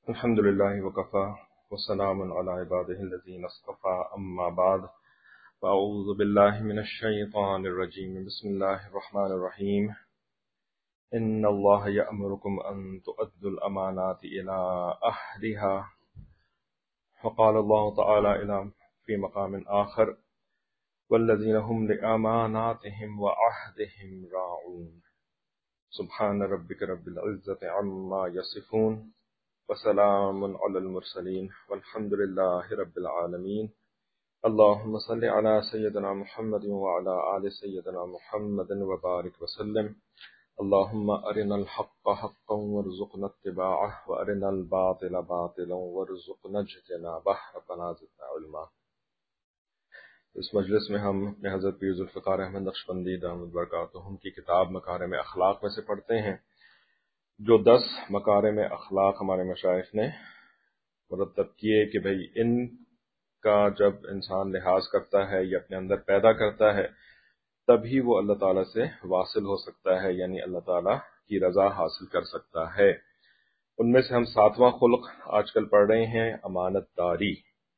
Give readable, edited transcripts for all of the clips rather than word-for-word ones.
الحمد لله وكفى وسلام على عباده الذين اصطفى أما بعد فأعوذ بالله من الشيطان الرجيم بسم الله الرحمن الرحيم إن الله يأمركم أن تؤدوا الأمانات إلى أهلها وقال الله تعالى في مقام آخر والذين هم لأماناتهم وعهدهم راعون سبحان ربك رب العزة عما يصفون وسلام على المرسلين والحمد لله رب العالمين اللهم صل على سيدنا محمد وعلى آل سيدنا محمد وبارك وسلم اللهم أرنا الحق حقا وارزقنا اتباعه وأرنا الباطل باطلا وارزقنا اجتنابه ربنا زدنا علما۔ اس مجلس میں ہم اپنے حضرت پیر ذوالفقار احمد نقشبندی دامت برکاتہم کی کتاب مکارم اخلاق میں سے پڑھتے ہیں، جو 10 مکارم اخلاق ہمارے مشائخ نے مرتب کیے کہ بھئی ان کا جب انسان لحاظ کرتا ہے یا اپنے اندر پیدا کرتا ہے تبھی وہ اللہ تعالیٰ سے واصل ہو سکتا ہے، یعنی اللہ تعالیٰ کی رضا حاصل کر سکتا ہے۔ ان میں سے ہم 7واں خلق آج کل پڑھ رہے ہیں، امانت داری۔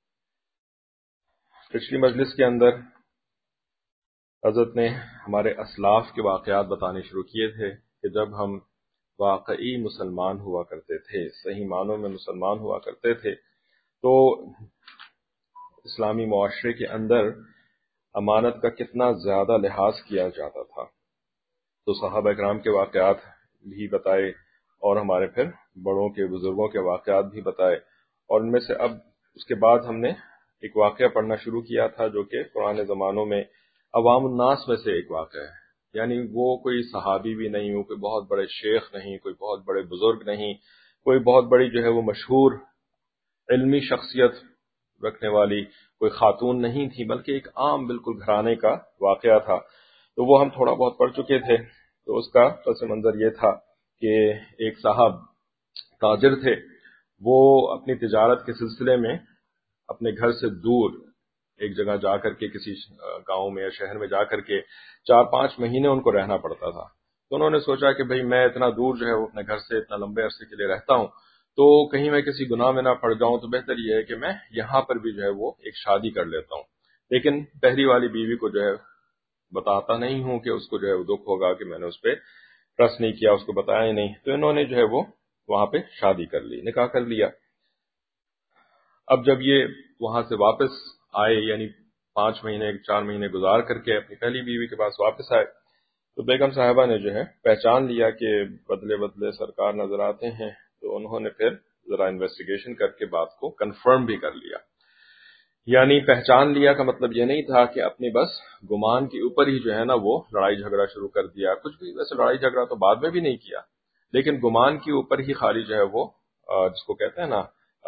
پچھلی مجلس کے اندر حضرت نے ہمارے اسلاف کے واقعات بتانے شروع کیے تھے کہ جب ہم واقعی مسلمان ہوا کرتے تھے، صحیح معنوں میں مسلمان ہوا کرتے تھے، تو اسلامی معاشرے کے اندر امانت کا کتنا زیادہ لحاظ کیا جاتا تھا۔ تو صحابہ اکرام کے واقعات بھی بتائے اور ہمارے پھر بڑوں کے بزرگوں کے واقعات بھی بتائے، اور ان میں سے اب اس کے بعد ہم نے ایک واقعہ پڑھنا شروع کیا تھا جو کہ پرانے زمانوں میں عوام الناس میں سے ایک واقعہ ہے، یعنی وہ کوئی صحابی بھی نہیں، وہ کوئی بہت بڑے شیخ نہیں، کوئی بہت بڑے بزرگ نہیں، کوئی بہت بڑی جو ہے وہ مشہور علمی شخصیت رکھنے والی کوئی خاتون نہیں تھی، بلکہ ایک عام بالکل گھرانے کا واقعہ تھا۔ تو وہ ہم تھوڑا بہت پڑھ چکے تھے۔ تو اس کا پس منظر یہ تھا کہ ایک صاحب تاجر تھے، وہ اپنی تجارت کے سلسلے میں اپنے گھر سے دور ایک جگہ جا کر کے کسی گاؤں میں یا شہر میں جا کر کے 4-5 مہینے ان کو رہنا پڑتا تھا۔ تو انہوں نے سوچا کہ بھئی میں اتنا دور جو ہے وہ اپنے گھر سے اتنا لمبے عرصے کے لیے رہتا ہوں، تو کہیں میں کسی گناہ میں نہ پڑ جاؤں، تو بہتر یہ ہے کہ میں یہاں پر بھی جو ہے وہ ایک شادی کر لیتا ہوں، لیکن پہلی والی بیوی کو جو ہے بتاتا نہیں ہوں کہ اس کو جو ہے وہ دکھ ہوگا کہ میں نے اس پہ ٹرسٹ نہیں کیا، اس کو بتایا ہی نہیں۔ تو انہوں نے جو ہے وہ وہاں پہ شادی کر لی، نکاح کر لیا۔ اب جب یہ وہاں سے واپس آئے، یعنی 5 مہینے 4 مہینے گزار کر کے اپنی پہلی بیوی کے پاس واپس آئے، تو بیگم صاحبہ نے جو ہے پہچان لیا کہ بدلے بدلے سرکار نظر آتے ہیں، تو انہوں نے پھر ذرا انویسٹیگیشن کر کے بات کو کنفرم بھی کر لیا۔ یعنی پہچان لیا کا مطلب یہ نہیں تھا کہ اپنی بس گمان کے اوپر ہی جو ہے نا وہ لڑائی جھگڑا شروع کر دیا، کچھ بھی ویسے لڑائی جھگڑا تو بعد میں بھی نہیں کیا، لیکن گمان کے اوپر ہی خالی جو ہے وہ جس کو کہتے ہیں نا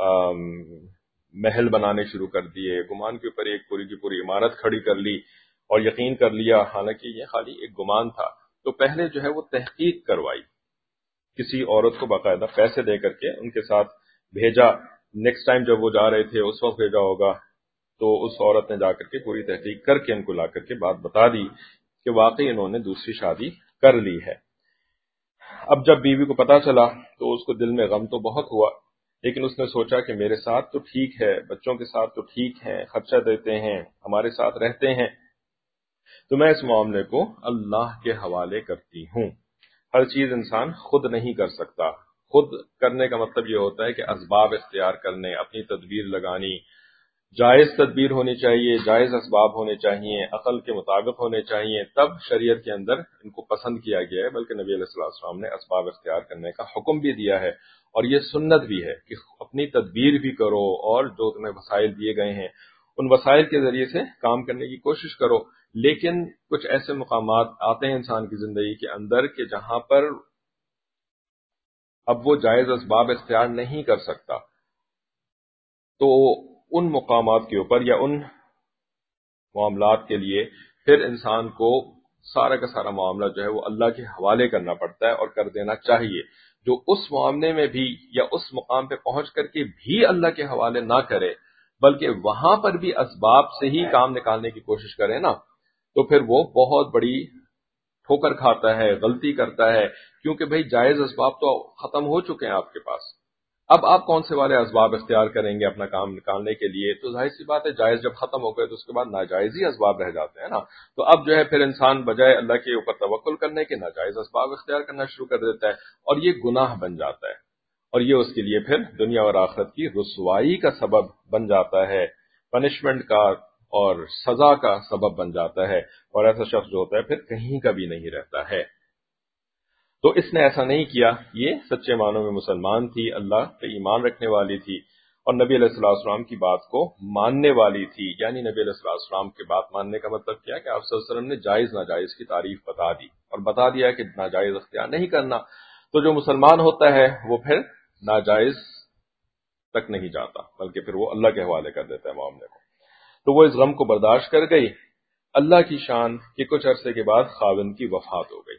محل بنانے شروع کر دیے، گمان کے اوپر ایک پوری کی پوری عمارت کھڑی کر لی اور یقین کر لیا، حالانکہ یہ خالی ایک گمان تھا۔ تو پہلے جو ہے وہ تحقیق کروائی، کسی عورت کو باقاعدہ پیسے دے کر کے ان کے ساتھ بھیجا، نیکسٹ ٹائم جب وہ جا رہے تھے اس وقت بھیجا ہوگا، تو اس عورت نے جا کر کے پوری تحقیق کر کے ان کو لا کر کے بات بتا دی کہ واقعی انہوں نے دوسری شادی کر لی ہے۔ اب جب بیوی کو پتا چلا تو اس کو دل میں غم تو بہت ہوا، لیکن اس نے سوچا کہ میرے ساتھ تو ٹھیک ہے، بچوں کے ساتھ تو ٹھیک ہے، خرچہ دیتے ہیں، ہمارے ساتھ رہتے ہیں، تو میں اس معاملے کو اللہ کے حوالے کرتی ہوں۔ ہر چیز انسان خود نہیں کر سکتا، خود کرنے کا مطلب یہ ہوتا ہے کہ اسباب اختیار کرنے، اپنی تدبیر لگانی، جائز تدبیر ہونی چاہیے، جائز اسباب ہونے چاہیے، عقل کے مطابق ہونے چاہیے، تب شریعت کے اندر ان کو پسند کیا گیا ہے، بلکہ نبی علیہ الصلوۃ والسلام نے اسباب اختیار کرنے کا حکم بھی دیا ہے، اور یہ سنت بھی ہے کہ اپنی تدبیر بھی کرو، اور جو تمہیں وسائل دیے گئے ہیں ان وسائل کے ذریعے سے کام کرنے کی کوشش کرو۔ لیکن کچھ ایسے مقامات آتے ہیں انسان کی زندگی کے اندر کہ جہاں پر اب وہ جائز اسباب اختیار نہیں کر سکتا، تو ان مقامات کے اوپر یا ان معاملات کے لیے پھر انسان کو سارا کا سارا معاملہ جو ہے وہ اللہ کے حوالے کرنا پڑتا ہے اور کر دینا چاہیے۔ جو اس معاملے میں بھی یا اس مقام پہ پہنچ کر کے بھی اللہ کے حوالے نہ کرے، بلکہ وہاں پر بھی اسباب سے ہی کام نکالنے کی کوشش کرے نا، تو پھر وہ بہت بڑی ٹھوکر کھاتا ہے، غلطی کرتا ہے، کیونکہ بھئی جائز اسباب تو ختم ہو چکے ہیں آپ کے پاس۔ اب آپ کون سے والے اسباب اختیار کریں گے اپنا کام نکالنے کے لیے؟ تو ظاہر سی بات ہے جائز جب ختم ہو گئے تو اس کے بعد ناجائز ہی اسباب رہ جاتے ہیں نا. تو اب جو ہے پھر انسان بجائے اللہ کے اوپر توکل کرنے کے ناجائز اسباب اختیار کرنا شروع کر دیتا ہے، اور یہ گناہ بن جاتا ہے، اور یہ اس کے لیے پھر دنیا اور آخرت کی رسوائی کا سبب بن جاتا ہے، پنشمنٹ کا اور سزا کا سبب بن جاتا ہے، اور ایسا شخص جو ہوتا ہے پھر کہیں کا بھی نہیں رہتا ہے. تو اس نے ایسا نہیں کیا، یہ سچے معنوں میں مسلمان تھی، اللہ پہ ایمان رکھنے والی تھی، اور نبی علیہ الصلوۃ والسلام کی بات کو ماننے والی تھی. یعنی نبی علیہ الصلوۃ والسلام کی بات ماننے کا مطلب کیا کہ آپ صلی اللہ علیہ وسلم نے جائز ناجائز کی تعریف بتا دی، اور بتا دیا کہ ناجائز اختیار نہیں کرنا. تو جو مسلمان ہوتا ہے وہ پھر ناجائز تک نہیں جاتا، بلکہ پھر وہ اللہ کے حوالے کر دیتا ہے معاملے کو. تو وہ اس غم کو برداشت کر گئی. اللہ کی شان کہ کچھ عرصے کے بعد خاوند کی وفات ہو گئی.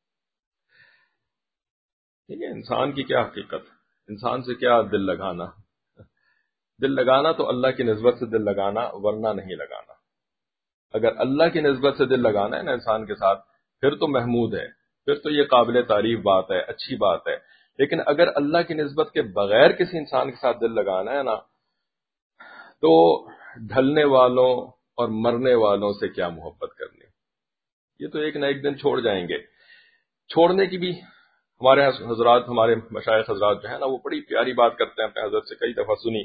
ٹھیک ہے، انسان کی کیا حقیقت، انسان سے کیا دل لگانا. دل لگانا تو اللہ کی نسبت سے دل لگانا، ورنہ نہیں لگانا. اگر اللہ کی نسبت سے دل لگانا ہے نا انسان کے ساتھ، پھر تو محمود ہے، پھر تو یہ قابل تعریف بات ہے، اچھی بات ہے. لیکن اگر اللہ کی نسبت کے بغیر کسی انسان کے ساتھ دل لگانا ہے نا، تو ڈھلنے والوں اور مرنے والوں سے کیا محبت کرنی. یہ تو ایک نہ ایک دن چھوڑ جائیں گے. چھوڑنے کی بھی ہمارے حضرات، ہمارے مشائخ حضرات جو ہے نا، وہ بڑی پیاری بات کرتے ہیں، اپنے حضرت سے کئی دفعہ سنی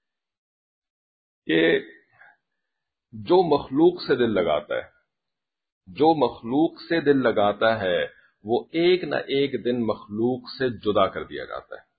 کہ جو مخلوق سے دل لگاتا ہے، جو مخلوق سے دل لگاتا ہے، وہ ایک نہ ایک دن مخلوق سے جدا کر دیا جاتا ہے،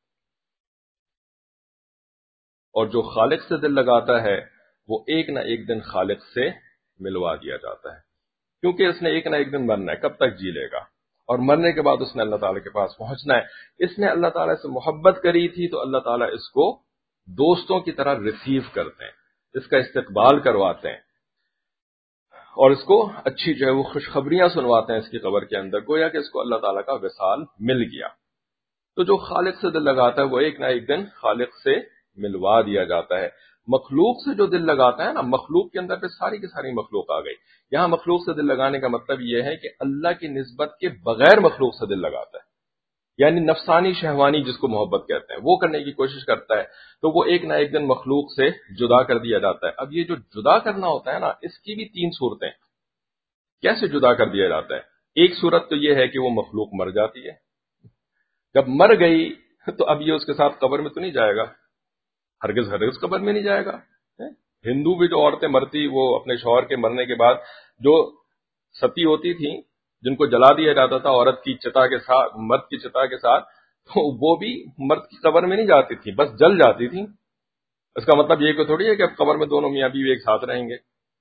اور جو خالق سے دل لگاتا ہے وہ ایک نہ ایک دن خالق سے ملوا دیا جاتا ہے. کیونکہ اس نے ایک نہ ایک دن مرنا ہے، کب تک جی لے گا، اور مرنے کے بعد اس نے اللہ تعالیٰ کے پاس پہنچنا ہے. اس نے اللہ تعالیٰ سے محبت کری تھی تو اللہ تعالیٰ اس کو دوستوں کی طرح ریسیو کرتے ہیں، اس کا استقبال کرواتے ہیں، اور اس کو اچھی جو ہے وہ خوشخبریاں سنواتے ہیں اس کی قبر کے اندر، گویا کہ اس کو اللہ تعالیٰ کا وصال مل گیا. تو جو خالق سے دل لگاتا ہے وہ ایک نہ ایک دن خالق سے ملوا دیا جاتا ہے. مخلوق سے جو دل لگاتا ہے نا، مخلوق کے اندر پہ ساری کی ساری مخلوق آ گئی. یہاں مخلوق سے دل لگانے کا مطلب یہ ہے کہ اللہ کی نسبت کے بغیر مخلوق سے دل لگاتا ہے، یعنی نفسانی شہوانی جس کو محبت کہتے ہیں وہ کرنے کی کوشش کرتا ہے، تو وہ ایک نہ ایک دن مخلوق سے جدا کر دیا جاتا ہے. اب یہ جو جدا کرنا ہوتا ہے نا، اس کی بھی تین صورتیں. کیسے جدا کر دیا جاتا ہے؟ ایک صورت تو یہ ہے کہ وہ مخلوق مر جاتی ہے. جب مر گئی تو اب یہ اس کے ساتھ قبر میں تو نہیں جائے گا، ہرگز ہرگز قبر میں نہیں جائے گا. ہندو بھی جو عورتیں مرتی، وہ اپنے شوہر کے مرنے کے بعد جو ستی ہوتی تھیں، جن کو جلا دیا جاتا تھا عورت کی چتا کے ساتھ، مرد کی چتا کے ساتھ، تو وہ بھی مرد کی قبر میں نہیں جاتی تھی، بس جل جاتی تھی. اس کا مطلب یہ کہ تھوڑی ہے کہ اب قبر میں دونوں میاں بیوی ایک ساتھ رہیں گے.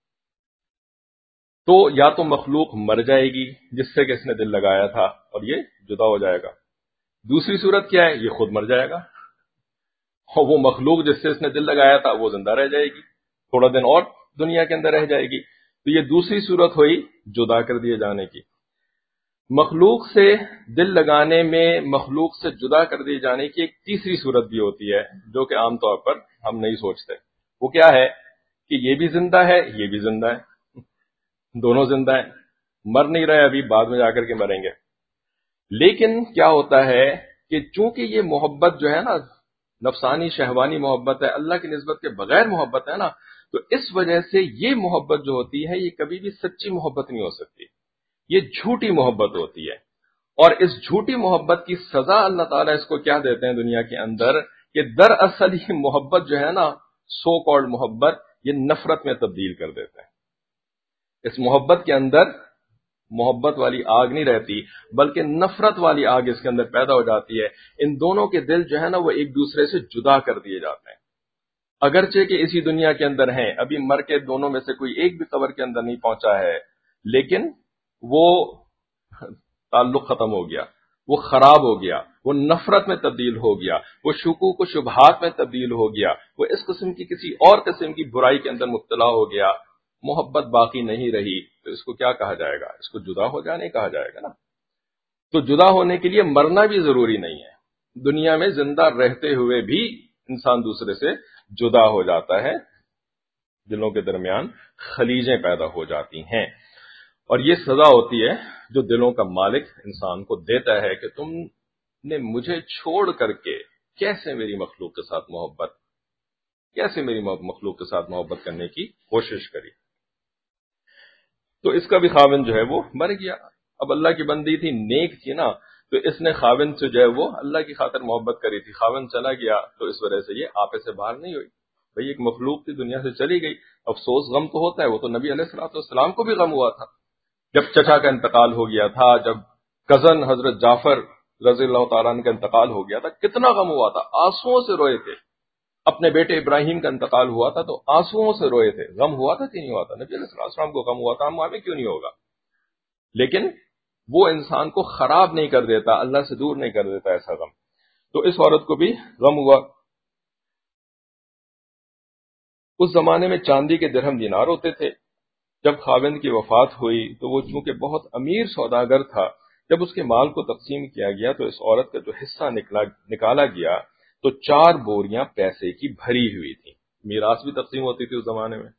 تو یا تو مخلوق مر جائے گی جس سے کہ اس نے دل لگایا تھا اور یہ جدا ہو جائے گا. دوسری صورت کیا ہے؟ یہ خود مر جائے گا، اور وہ مخلوق جس سے اس نے دل لگایا تھا وہ زندہ رہ جائے گی، تھوڑا دن اور دنیا کے اندر رہ جائے گی. تو یہ دوسری صورت ہوئی جدا کر دیے جانے کی. مخلوق سے دل لگانے میں مخلوق سے جدا کر دیے جانے کی ایک تیسری صورت بھی ہوتی ہے، جو کہ عام طور پر ہم نہیں سوچتے. وہ کیا ہے کہ یہ بھی زندہ ہے، یہ بھی زندہ ہے، دونوں زندہ ہیں، مر نہیں رہے ابھی، بعد میں جا کر کے مریں گے. لیکن کیا ہوتا ہے کہ چونکہ یہ محبت جو ہے نا، نفسانی شہوانی محبت ہے، اللہ کی نسبت کے بغیر محبت ہے نا، تو اس وجہ سے یہ محبت جو ہوتی ہے یہ کبھی بھی سچی محبت نہیں ہو سکتی، یہ جھوٹی محبت ہوتی ہے. اور اس جھوٹی محبت کی سزا اللہ تعالیٰ اس کو کیا دیتے ہیں دنیا کے اندر، کہ دراصل یہ محبت جو ہے نا، سو کالڈ محبت، یہ نفرت میں تبدیل کر دیتے ہیں. اس محبت کے اندر محبت والی آگ نہیں رہتی، بلکہ نفرت والی آگ اس کے اندر پیدا ہو جاتی ہے. ان دونوں کے دل جو ہے نا وہ ایک دوسرے سے جدا کر دیے جاتے ہیں، اگرچہ کہ اسی دنیا کے اندر ہیں، ابھی مر کے دونوں میں سے کوئی ایک بھی قبر کے اندر نہیں پہنچا ہے، لیکن وہ تعلق ختم ہو گیا، وہ خراب ہو گیا، وہ نفرت میں تبدیل ہو گیا، وہ شکوک و شبہات میں تبدیل ہو گیا، وہ اس قسم کی کسی اور قسم کی برائی کے اندر مبتلا ہو گیا، محبت باقی نہیں رہی. تو اس کو کیا کہا جائے گا؟ اس کو جدا ہو جانے کہا جائے گا نا. تو جدا ہونے کے لیے مرنا بھی ضروری نہیں ہے، دنیا میں زندہ رہتے ہوئے بھی انسان دوسرے سے جدا ہو جاتا ہے، دلوں کے درمیان خلیجیں پیدا ہو جاتی ہیں. اور یہ سزا ہوتی ہے جو دلوں کا مالک انسان کو دیتا ہے کہ تم نے مجھے چھوڑ کر کے کیسے میری مخلوق کے ساتھ محبت کرنے کی کوشش کری. تو اس کا بھی خاوند جو ہے وہ مر گیا. اب اللہ کی بندی تھی، نیک تھی نا، تو اس نے خاوند سے جو ہے وہ اللہ کی خاطر محبت کری تھی. خاوند چلا گیا تو اس وجہ سے یہ آپے سے باہر نہیں ہوئی. بھئی ایک مخلوق تھی، دنیا سے چلی گئی. افسوس، غم تو ہوتا ہے. وہ تو نبی علیہ الصلوۃ والسلام کو بھی غم ہوا تھا جب چچا کا انتقال ہو گیا تھا، جب کزن حضرت جعفر رضی اللہ تعالیٰ عنہ کا انتقال ہو گیا تھا. کتنا غم ہوا تھا، آنسوؤں سے روئے تھے. اپنے بیٹے ابراہیم کا انتقال ہوا تھا تو آنسوؤں سے روئے تھے. غم ہوا تھا کہ نہیں ہوا تھا؟ نبی علیہ الصلوۃ والسلام کو غم ہوا تھا، ہمیں کیوں نہیں ہوگا؟ لیکن وہ انسان کو خراب نہیں کر دیتا، اللہ سے دور نہیں کر دیتا ایسا غم. تو اس عورت کو بھی غم ہوا. اس زمانے میں چاندی کے درہم دینار ہوتے تھے. جب خاوند کی وفات ہوئی تو وہ چونکہ بہت امیر سوداگر تھا، جب اس کے مال کو تقسیم کیا گیا تو اس عورت کا جو حصہ نکالا گیا تو 4 بوریاں پیسے کی بھری ہوئی تھی. میراث بھی تقسیم ہوتی تھی اس زمانے میں.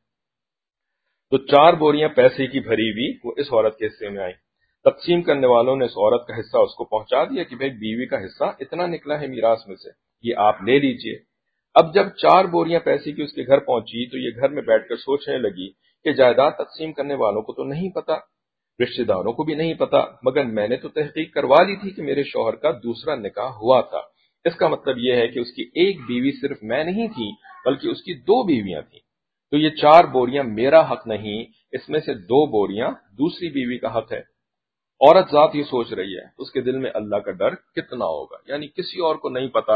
تو 4 بوریاں پیسے کی بھری ہوئی وہ اس عورت کے حصے میں آئی. تقسیم کرنے والوں نے اس عورت کا حصہ اس کو پہنچا دیا کہ بھئی بیوی کا حصہ اتنا نکلا ہے میراث میں سے، یہ آپ لے لیجئے. اب جب 4 بوریاں پیسے کی اس کے گھر پہنچی تو یہ گھر میں بیٹھ کر سوچنے لگی کہ جائیداد تقسیم کرنے والوں کو تو نہیں پتا، رشتہ داروں کو بھی نہیں پتا، مگر میں نے تو تحقیق کروا لی تھی کہ میرے شوہر کا دوسرا نکاح ہوا تھا. اس کا مطلب یہ ہے کہ اس کی ایک بیوی صرف میں نہیں تھی بلکہ اس کی 2 بیویاں تھیں. تو یہ 4 بوریاں میرا حق نہیں، اس میں سے 2 بوریاں دوسری بیوی کا حق ہے. عورت ذات یہ سوچ رہی ہے، اس کے دل میں اللہ کا ڈر کتنا ہوگا. یعنی کسی اور کو نہیں پتا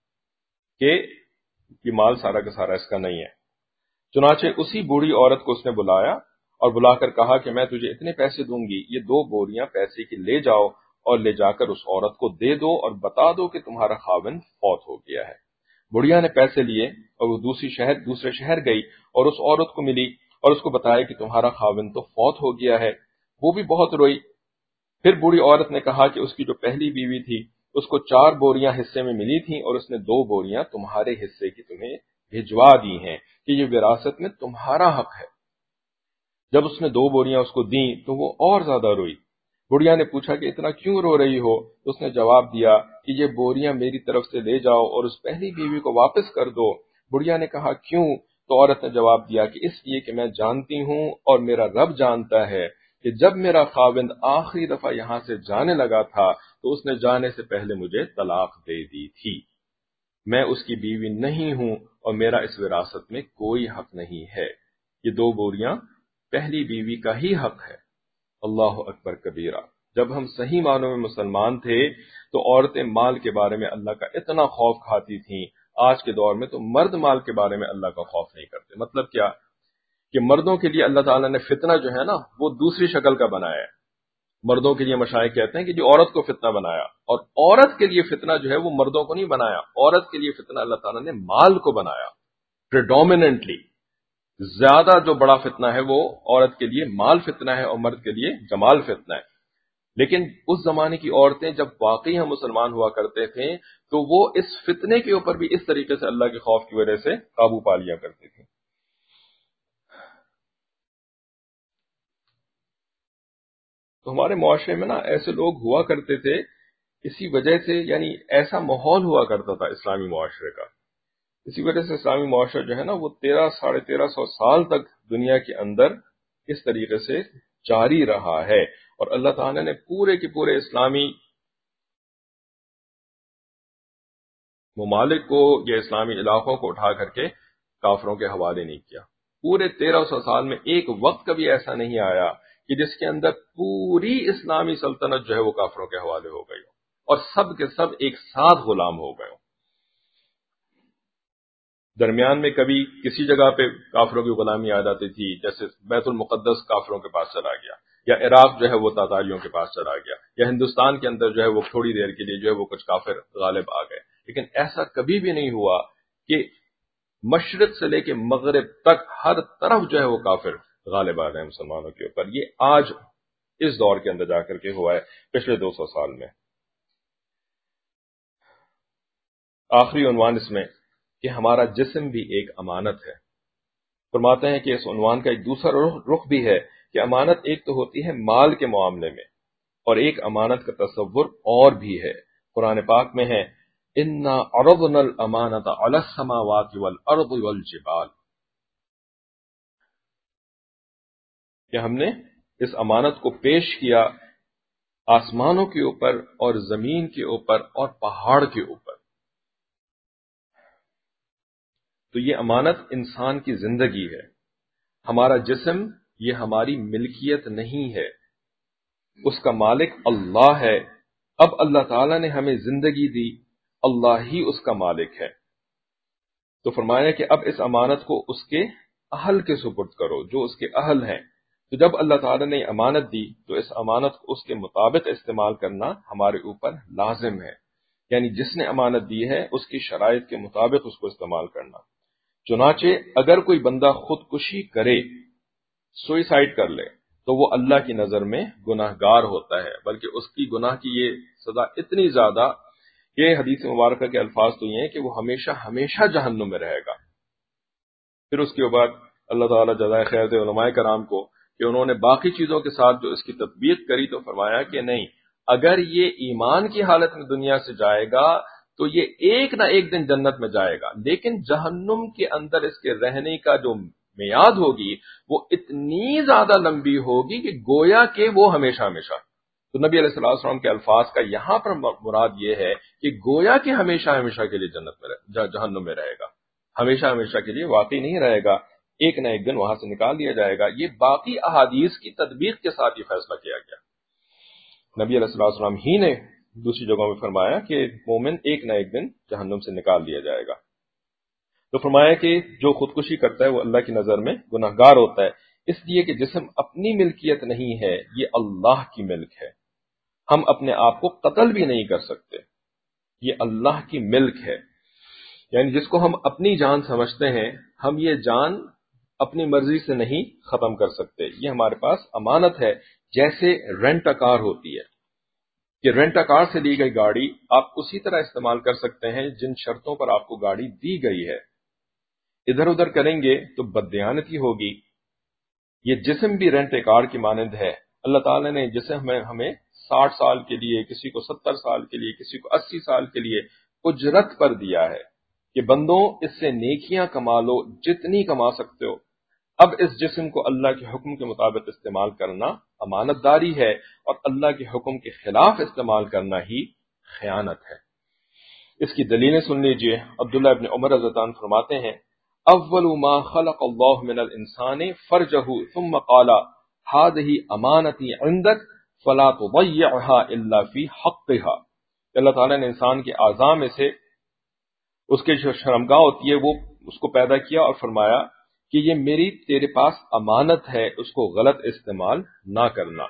کہ یہ مال سارا کا سارا اس کا نہیں ہے. چنانچہ اسی بوڑھی عورت کو اس نے بلایا اور بلا کر کہا کہ میں تجھے اتنے پیسے دوں گی، یہ 2 بوریاں پیسے کی لے جاؤ اور لے جا کر اس عورت کو دے دو اور بتا دو کہ تمہارا خاوند فوت ہو گیا ہے. بڑھیا نے پیسے لیے اور وہ دوسرے شہر گئی اور اس عورت کو ملی اور اس کو بتایا کہ تمہارا خاوند تو فوت ہو گیا ہے. وہ بھی بہت روئی. پھر بوڑھی عورت نے کہا کہ اس کی جو پہلی بیوی تھی اس کو 4 بوریاں حصے میں ملی تھیں اور اس نے 2 بوریاں تمہارے حصے کی تمہیں بھجوا دی ہیں کہ یہ وراثت میں تمہارا حق ہے. جب اس نے 2 بوریاں اس کو دیں تو وہ اور زیادہ روئی. بڑھیا نے پوچھا کہ اتنا کیوں رو رہی ہو؟ اس نے جواب دیا کہ یہ بوریاں میری طرف سے لے جاؤ اور اس پہلی بیوی کو واپس کر دو. بڑھیا نے کہا کیوں؟ تو عورت نے جواب دیا کہ اس لیے کہ میں جانتی ہوں اور میرا رب جانتا ہے کہ جب میرا خاوند آخری دفعہ یہاں سے جانے لگا تھا تو اس نے جانے سے پہلے مجھے طلاق دے دی تھی. میں اس کی بیوی نہیں ہوں اور میرا اس وراثت میں کوئی حق نہیں ہے. یہ 2 بوریاں پہلی بیوی کا ہی حق ہے. اللہ اکبر کبیرہ. جب ہم صحیح معنوں میں مسلمان تھے تو عورتیں مال کے بارے میں اللہ کا اتنا خوف کھاتی تھیں. آج کے دور میں تو مرد مال کے بارے میں اللہ کا خوف نہیں کرتے. مطلب کیا کہ مردوں کے لیے اللہ تعالیٰ نے فتنہ جو ہے نا وہ دوسری شکل کا بنایا ہے. مردوں کے لیے مشائخ کہتے ہیں کہ جو عورت کو فتنہ بنایا، اور عورت کے لیے فتنہ جو ہے وہ مردوں کو نہیں بنایا. عورت کے لیے فتنہ اللہ تعالیٰ نے مال کو بنایا. پریڈومیننٹلی زیادہ جو بڑا فتنہ ہے وہ عورت کے لیے مال فتنہ ہے اور مرد کے لیے جمال فتنہ ہے. لیکن اس زمانے کی عورتیں جب واقعی ہم مسلمان ہوا کرتے تھے تو وہ اس فتنے کے اوپر بھی اس طریقے سے اللہ کے خوف کی وجہ سے قابو پا لیا کرتی تھیں. تو ہمارے معاشرے میں نا ایسے لوگ ہوا کرتے تھے اسی وجہ سے، یعنی ایسا ماحول ہوا کرتا تھا اسلامی معاشرے کا. اسی وجہ سے اسلامی معاشرہ جو ہے نا وہ 1300-1350 سال تک دنیا کے اندر اس طریقے سے جاری رہا ہے. اور اللہ تعالیٰ نے پورے کے پورے اسلامی ممالک کو یا اسلامی علاقوں کو اٹھا کر کے کافروں کے حوالے نہیں کیا. پورے 1300 سال میں ایک وقت کبھی ایسا نہیں آیا کہ جس کے اندر پوری اسلامی سلطنت جو ہے وہ کافروں کے حوالے ہو گئی ہو اور سب کے سب ایک ساتھ غلام ہو گئے ہو. درمیان میں کبھی کسی جگہ پہ کافروں کی غلامی آ جاتی تھی، جیسے بیت المقدس کافروں کے پاس چلا گیا، یا عراق جو ہے وہ تاتاریوں کے پاس چلا گیا، یا ہندوستان کے اندر جو ہے وہ تھوڑی دیر کے لیے جو ہے وہ کچھ کافر غالب آ گئے. لیکن ایسا کبھی بھی نہیں ہوا کہ مشرق سے لے کے مغرب تک ہر طرف جو ہے وہ کافر غالب آ رہے ہیں مسلمانوں کے اوپر. یہ آج اس دور کے اندر جا کر کے ہوا ہے، پچھلے 200 سال میں. آخری عنوان اس میں کہ ہمارا جسم بھی ایک امانت ہے. فرماتے ہیں کہ اس عنوان کا ایک دوسرا رخ بھی ہے کہ امانت ایک تو ہوتی ہے مال کے معاملے میں، اور ایک امانت کا تصور اور بھی ہے. قرآن پاک میں ہے انا عرضنا الامانۃ علی السماوات والارض والجبال، کہ ہم نے اس امانت کو پیش کیا آسمانوں کے اوپر اور زمین کے اوپر اور پہاڑ کے اوپر۔ تو یہ امانت انسان کی زندگی ہے، ہمارا جسم یہ ہماری ملکیت نہیں ہے، اس کا مالک اللہ ہے۔ اب اللہ تعالیٰ نے ہمیں زندگی دی، اللہ ہی اس کا مالک ہے۔ تو فرمایا کہ اب اس امانت کو اس کے اہل کے سپرد کرو، جو اس کے اہل ہیں۔ تو جب اللہ تعالیٰ نے امانت دی تو اس امانت کو اس کے مطابق استعمال کرنا ہمارے اوپر لازم ہے، یعنی جس نے امانت دی ہے اس کی شرائط کے مطابق اس کو استعمال کرنا۔ چنانچہ اگر کوئی بندہ خودکشی کرے، سوئسائڈ کر لے، تو وہ اللہ کی نظر میں گناہ گار ہوتا ہے، بلکہ اس کی گناہ کی یہ سزا اتنی زیادہ، یہ حدیث مبارکہ کے الفاظ تو یہ ہیں کہ وہ ہمیشہ ہمیشہ جہنم میں رہے گا۔ پھر اس کے بعد اللہ تعالیٰ جزائے خیر دے علماء کرام کو کہ انہوں نے باقی چیزوں کے ساتھ جو اس کی تطبیق کری تو فرمایا کہ نہیں، اگر یہ ایمان کی حالت میں دنیا سے جائے گا تو یہ ایک نہ ایک دن جنت میں جائے گا، لیکن جہنم کے اندر اس کے رہنے کا جو میعاد ہوگی وہ اتنی زیادہ لمبی ہوگی کہ گویا کہ وہ ہمیشہ ہمیشہ۔ تو نبی علیہ الصلوٰۃ والسلام کے الفاظ کا یہاں پر مراد یہ ہے کہ گویا کہ ہمیشہ ہمیشہ کے لیے جنت میں جہنم میں رہے گا، ہمیشہ ہمیشہ کے لیے واقعی نہیں رہے گا، ایک نہ ایک دن وہاں سے نکال دیا جائے گا۔ یہ باقی احادیث کی تطبیق کے ساتھ یہ فیصلہ کیا گیا۔ نبی علیہ الصلوٰۃ والسلام ہی نے دوسری جگہوں میں فرمایا کہ مومن ایک نہ ایک دن جہنم سے نکال دیا جائے گا۔ تو فرمایا کہ جو خودکشی کرتا ہے وہ اللہ کی نظر میں گناہ گار ہوتا ہے، اس لیے کہ جسم اپنی ملکیت نہیں ہے، یہ اللہ کی ملک ہے۔ ہم اپنے آپ کو قتل بھی نہیں کر سکتے، یہ اللہ کی ملک ہے، یعنی جس کو ہم اپنی جان سمجھتے ہیں، ہم یہ جان اپنی مرضی سے نہیں ختم کر سکتے، یہ ہمارے پاس امانت ہے۔ جیسے رینٹ کار ہوتی ہے کہ رینٹ کار سے لی گئی گاڑی آپ اسی طرح استعمال کر سکتے ہیں جن شرطوں پر آپ کو گاڑی دی گئی ہے، ادھر ادھر کریں گے تو بددیانتی ہوگی۔ یہ جسم بھی رینٹ کار کی مانند ہے، اللہ تعالیٰ نے جسم ہمیں 60 سال کے لیے، کسی کو 70 سال کے لیے، کسی کو 80 سال کے لیے اجرت پر دیا ہے کہ بندوں اس سے نیکیاں کما لو جتنی کما سکتے ہو۔ اب اس جسم کو اللہ کے حکم کے مطابق استعمال کرنا امانت داری ہے، اور اللہ کے حکم کے خلاف استعمال کرنا ہی خیانت ہے۔ اس کی دلیلیں سن لیجئے۔ عبداللہ ابن عمر رضی اللہ عنہ فرماتے ہیں، اول ما خلق اللہ من الانسان فرجہ ثم قال هذه امانتی عندک فلا تضيعها الا فی حقها۔ اللہ تعالیٰ نے انسان کے اعضاء میں سے اس کے جو شرمگاہ ہوتی ہے وہ اس کو پیدا کیا اور فرمایا کہ یہ میری تیرے پاس امانت ہے، اس کو غلط استعمال نہ کرنا۔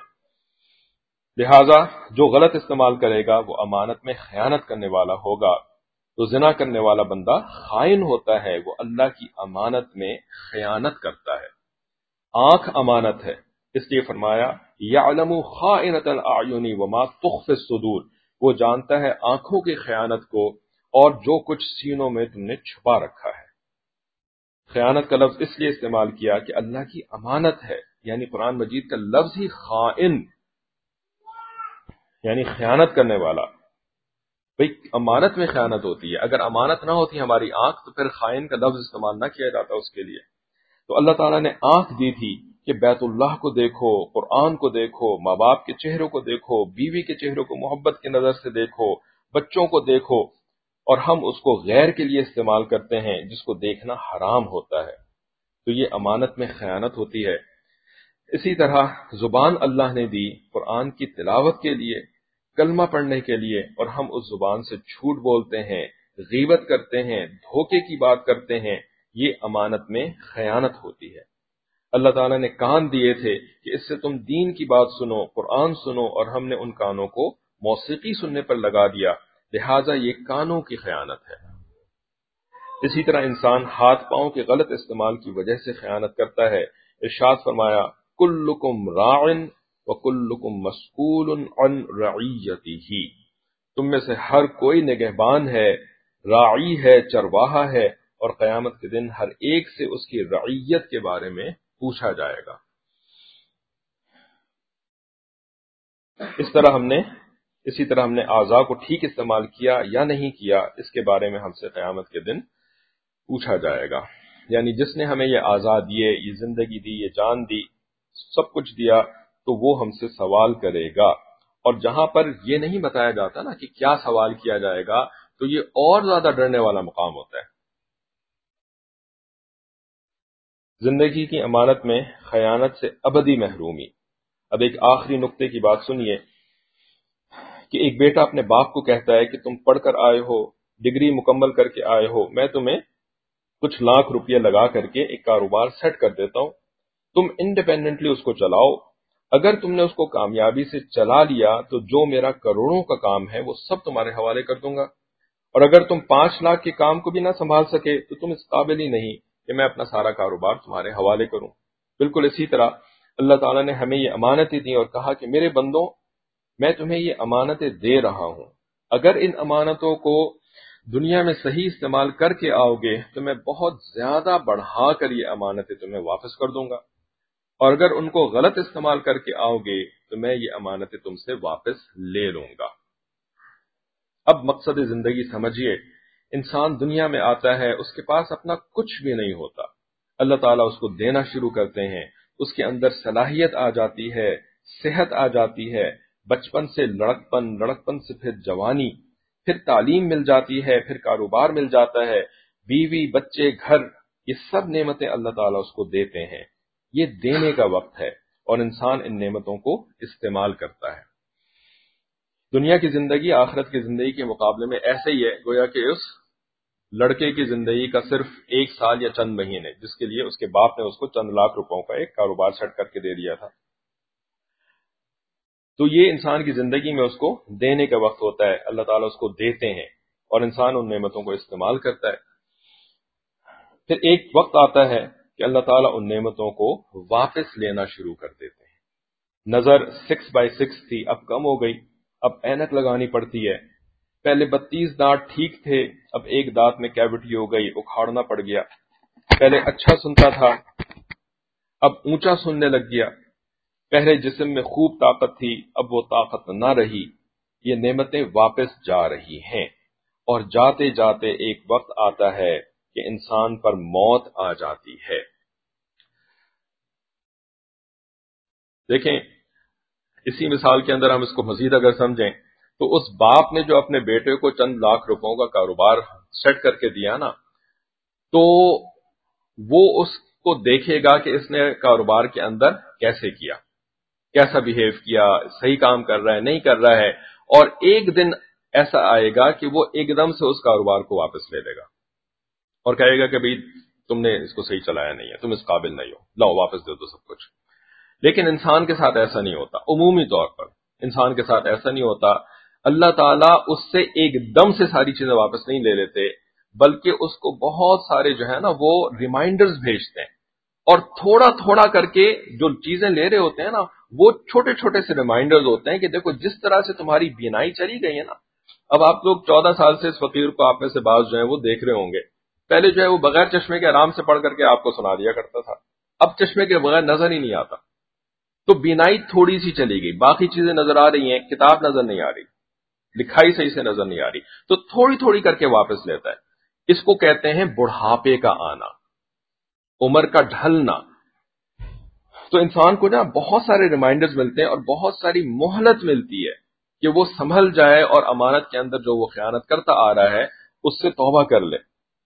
لہذا جو غلط استعمال کرے گا وہ امانت میں خیانت کرنے والا ہوگا۔ تو زنا کرنے والا بندہ خائن ہوتا ہے، وہ اللہ کی امانت میں خیانت کرتا ہے۔ آنکھ امانت ہے، اس لیے فرمایا یعلم خائنۃ الاعین وما تخفی الصدور، وہ جانتا ہے آنکھوں کی خیانت کو اور جو کچھ سینوں میں تم نے چھپا رکھا ہے۔ خیانت کا لفظ اس لیے استعمال کیا کہ اللہ کی امانت ہے، یعنی قرآن مجید کا لفظ ہی خائن یعنی خیانت کرنے والا۔ بھئی امانت میں خیانت ہوتی ہے، اگر امانت نہ ہوتی ہماری آنکھ تو پھر خائن کا لفظ استعمال نہ کیا جاتا اس کے لیے۔ تو اللہ تعالیٰ نے آنکھ دی تھی کہ بیت اللہ کو دیکھو، قرآن کو دیکھو، ماں باپ کے چہروں کو دیکھو، بیوی کے چہروں کو محبت کی نظر سے دیکھو، بچوں کو دیکھو، اور ہم اس کو غیر کے لیے استعمال کرتے ہیں جس کو دیکھنا حرام ہوتا ہے۔ تو یہ امانت میں خیانت ہوتی ہے۔ اسی طرح زبان اللہ نے دی قرآن کی تلاوت کے لیے، کلمہ پڑھنے کے لیے، اور ہم اس زبان سے جھوٹ بولتے ہیں، غیبت کرتے ہیں، دھوکے کی بات کرتے ہیں، یہ امانت میں خیانت ہوتی ہے۔ اللہ تعالیٰ نے کان دیے تھے کہ اس سے تم دین کی بات سنو، قرآن سنو، اور ہم نے ان کانوں کو موسیقی سننے پر لگا دیا، لہٰذا یہ کانوں کی خیانت ہے۔ اسی طرح انسان ہاتھ پاؤں کے غلط استعمال کی وجہ سے خیانت کرتا ہے۔ ارشاد فرمایا کلکم راع وکلکم مسئول عن رعیتہ، تم میں سے ہر کوئی نگہبان ہے، راعی ہے، چرواہا ہے، اور قیامت کے دن ہر ایک سے اس کی رعیت کے بارے میں پوچھا جائے گا۔ اس طرح ہم نے اسی طرح ہم نے اعضاء کو ٹھیک استعمال کیا یا نہیں کیا، اس کے بارے میں ہم سے قیامت کے دن پوچھا جائے گا۔ یعنی جس نے ہمیں یہ اعضاء دیے، یہ زندگی دی، یہ جان دی، سب کچھ دیا، تو وہ ہم سے سوال کرے گا۔ اور جہاں پر یہ نہیں بتایا جاتا نا کہ کیا سوال کیا جائے گا، تو یہ اور زیادہ ڈرنے والا مقام ہوتا ہے۔ زندگی کی امانت میں خیانت سے ابدی محرومی۔ اب ایک آخری نقطے کی بات سنیے کہ ایک بیٹا اپنے باپ کو کہتا ہے کہ تم پڑھ کر آئے ہو، ڈگری مکمل کر کے آئے ہو، میں تمہیں کچھ لاکھ روپیہ لگا کر کے ایک کاروبار سیٹ کر دیتا ہوں، تم انڈیپینڈنٹلی اس کو چلاؤ، اگر تم نے اس کو کامیابی سے چلا لیا تو جو میرا کروڑوں کا کام ہے وہ سب تمہارے حوالے کر دوں گا، اور اگر تم 5 لاکھ کے کام کو بھی نہ سنبھال سکے تو تم اس قابل ہی نہیں کہ میں اپنا سارا کاروبار تمہارے حوالے کروں۔ بالکل اسی طرح اللہ تعالیٰ نے ہمیں یہ امانتیں دی اور کہا کہ میرے بندوں، میں تمہیں یہ امانتیں دے رہا ہوں، اگر ان امانتوں کو دنیا میں صحیح استعمال کر کے آؤ گے تو میں بہت زیادہ بڑھا کر یہ امانتیں تمہیں واپس کر دوں گا، اور اگر ان کو غلط استعمال کر کے آؤ گے تو میں یہ امانتیں تم سے واپس لے لوں گا۔ اب مقصد زندگی سمجھیے، انسان دنیا میں آتا ہے، اس کے پاس اپنا کچھ بھی نہیں ہوتا، اللہ تعالیٰ اس کو دینا شروع کرتے ہیں، اس کے اندر صلاحیت آ جاتی ہے، صحت آ جاتی ہے، بچپن سے لڑکپن سے پھر جوانی، پھر تعلیم مل جاتی ہے، پھر کاروبار مل جاتا ہے، بیوی، بچے، گھر، یہ سب نعمتیں اللہ تعالیٰ اس کو دیتے ہیں۔ یہ دینے کا وقت ہے اور انسان ان نعمتوں کو استعمال کرتا ہے۔ دنیا کی زندگی آخرت کی زندگی کے مقابلے میں ایسے ہی ہے گویا کہ اس لڑکے کی زندگی کا صرف 1 سال یا چند مہینے، جس کے لیے اس کے باپ نے اس کو چند لاکھ روپوں کا ایک کاروبار سیٹ کر کے دے دیا تھا۔ تو یہ انسان کی زندگی میں اس کو دینے کا وقت ہوتا ہے، اللہ تعالیٰ اس کو دیتے ہیں اور انسان ان نعمتوں کو استعمال کرتا ہے۔ پھر ایک وقت آتا ہے کہ اللہ تعالیٰ ان نعمتوں کو واپس لینا شروع کر دیتے ہیں۔ نظر 6x6 تھی، اب کم ہو گئی، اب اینک لگانی پڑتی ہے۔ پہلے 32 دانت ٹھیک تھے، اب ایک دانت میں کیوٹی ہو گئی، اکھاڑنا پڑ گیا۔ پہلے اچھا سنتا تھا، اب اونچا سننے لگ گیا۔ پہلے جسم میں خوب طاقت تھی، اب وہ طاقت نہ رہی۔ یہ نعمتیں واپس جا رہی ہیں، اور جاتے جاتے ایک وقت آتا ہے کہ انسان پر موت آ جاتی ہے۔ دیکھیں، اسی مثال کے اندر ہم اس کو مزید اگر سمجھیں تو اس باپ نے جو اپنے بیٹے کو چند لاکھ روپوں کا کاروبار سیٹ کر کے دیا نا، تو وہ اس کو دیکھے گا کہ اس نے کاروبار کے اندر کیسے کیا، کیسا بہیو کیا، صحیح کام کر رہا ہے نہیں کر رہا ہے، اور ایک دن ایسا آئے گا کہ وہ ایک دم سے اس کاروبار کو واپس لے لے گا اور کہے گا کہ بھئی تم نے اس کو صحیح چلایا نہیں ہے، تم اس قابل نہیں ہو، لاؤ واپس دے دو سب کچھ۔ لیکن انسان کے ساتھ ایسا نہیں ہوتا، عمومی طور پر انسان کے ساتھ ایسا نہیں ہوتا۔ اللہ تعالیٰ اس سے ایک دم سے ساری چیزیں واپس نہیں لے لیتے، بلکہ اس کو بہت سارے جو ہے نا وہ ریمائنڈرز بھیجتے ہیں، اور تھوڑا تھوڑا کر کے جو چیزیں لے رہے ہوتے ہیں نا، وہ چھوٹے چھوٹے سے ریمائنڈرز ہوتے ہیں کہ دیکھو جس طرح سے تمہاری بینائی چلی گئی ہے نا، اب آپ لوگ 14 سال سے اس فقیر کو آپ میں سے بعض جو ہے وہ دیکھ رہے ہوں گے، پہلے جو ہے وہ بغیر چشمے کے آرام سے پڑھ کر کے آپ کو سنا دیا کرتا تھا، اب چشمے کے بغیر نظر ہی نہیں آتا، تو بینائی تھوڑی سی چلی گئی، باقی چیزیں نظر آ رہی ہیں، کتاب نظر نہیں آ رہی، لکھائی صحیح سے نظر نہیں آ رہی، تو تھوڑی تھوڑی کر کے واپس لیتا ہے۔ اس کو کہتے ہیں بڑھاپے کا آنا، عمر کا ڈھلنا۔ تو انسان کو نا بہت سارے ریمائنڈرز ملتے ہیں اور بہت ساری مہلت ملتی ہے کہ وہ سنبھل جائے اور امانت کے اندر جو وہ خیانت کرتا آ رہا ہے اس سے توبہ کر لے۔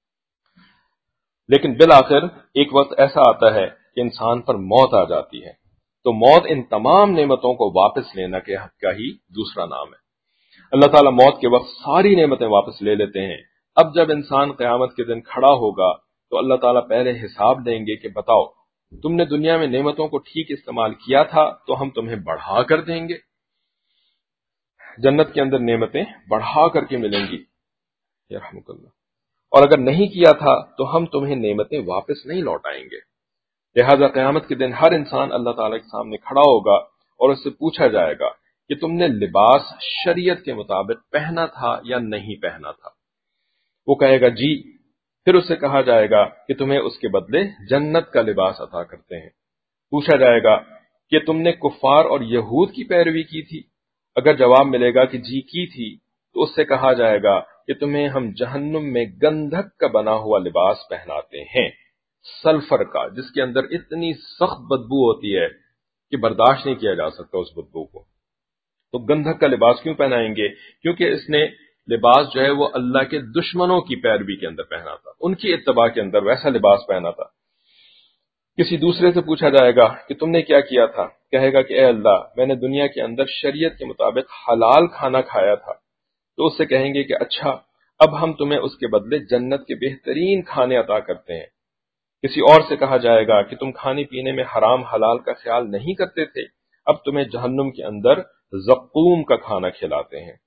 لیکن بالآخر ایک وقت ایسا آتا ہے کہ انسان پر موت آ جاتی ہے، تو موت ان تمام نعمتوں کو واپس لینا کے حق کا ہی دوسرا نام ہے۔ اللہ تعالیٰ موت کے وقت ساری نعمتیں واپس لے لیتے ہیں۔ اب جب انسان قیامت کے دن کھڑا ہوگا تو اللہ تعالیٰ پہلے حساب دیں گے کہ بتاؤ تم نے دنیا میں نعمتوں کو ٹھیک استعمال کیا تھا تو ہم تمہیں بڑھا کر دیں گے، جنت کے اندر نعمتیں بڑھا کر کے ملیں گی، یرحمک اللہ، اور اگر نہیں کیا تھا تو ہم تمہیں نعمتیں واپس نہیں لوٹائیں گے۔ لہذا قیامت کے دن ہر انسان اللہ تعالیٰ کے سامنے کھڑا ہوگا اور اس سے پوچھا جائے گا کہ تم نے لباس شریعت کے مطابق پہنا تھا یا نہیں پہنا تھا۔ وہ کہے گا جی، پھر اس سے کہا جائے گا کہ تمہیں اس کے بدلے جنت کا لباس عطا کرتے ہیں۔ پوچھا جائے گا کہ تم نے کفار اور یہود کی پیروی کی تھی، اگر جواب ملے گا کہ جی کی تھی تو اس سے کہا جائے گا کہ تمہیں ہم جہنم میں گندھک کا بنا ہوا لباس پہناتے ہیں، سلفر کا، جس کے اندر اتنی سخت بدبو ہوتی ہے کہ برداشت نہیں کیا جا سکتا اس بدبو کو۔ تو گندھک کا لباس کیوں پہنائیں گے؟ کیونکہ اس نے لباس جو ہے وہ اللہ کے دشمنوں کی پیروی کے اندر پہنا تھا، ان کی اتباع کے اندر ویسا لباس پہنا تھا۔ کسی دوسرے سے پوچھا جائے گا کہ تم نے کیا کیا تھا، کہے گا کہ اے اللہ میں نے دنیا کے اندر شریعت کے مطابق حلال کھانا کھایا تھا۔ تو اس سے کہیں گے کہ اچھا اب ہم تمہیں اس کے بدلے جنت کے بہترین کھانے عطا کرتے ہیں۔ کسی اور سے کہا جائے گا کہ تم کھانے پینے میں حرام حلال کا خیال نہیں کرتے تھے، اب تمہیں جہنم کے اندر زقوم کا کھانا کھلاتے ہیں۔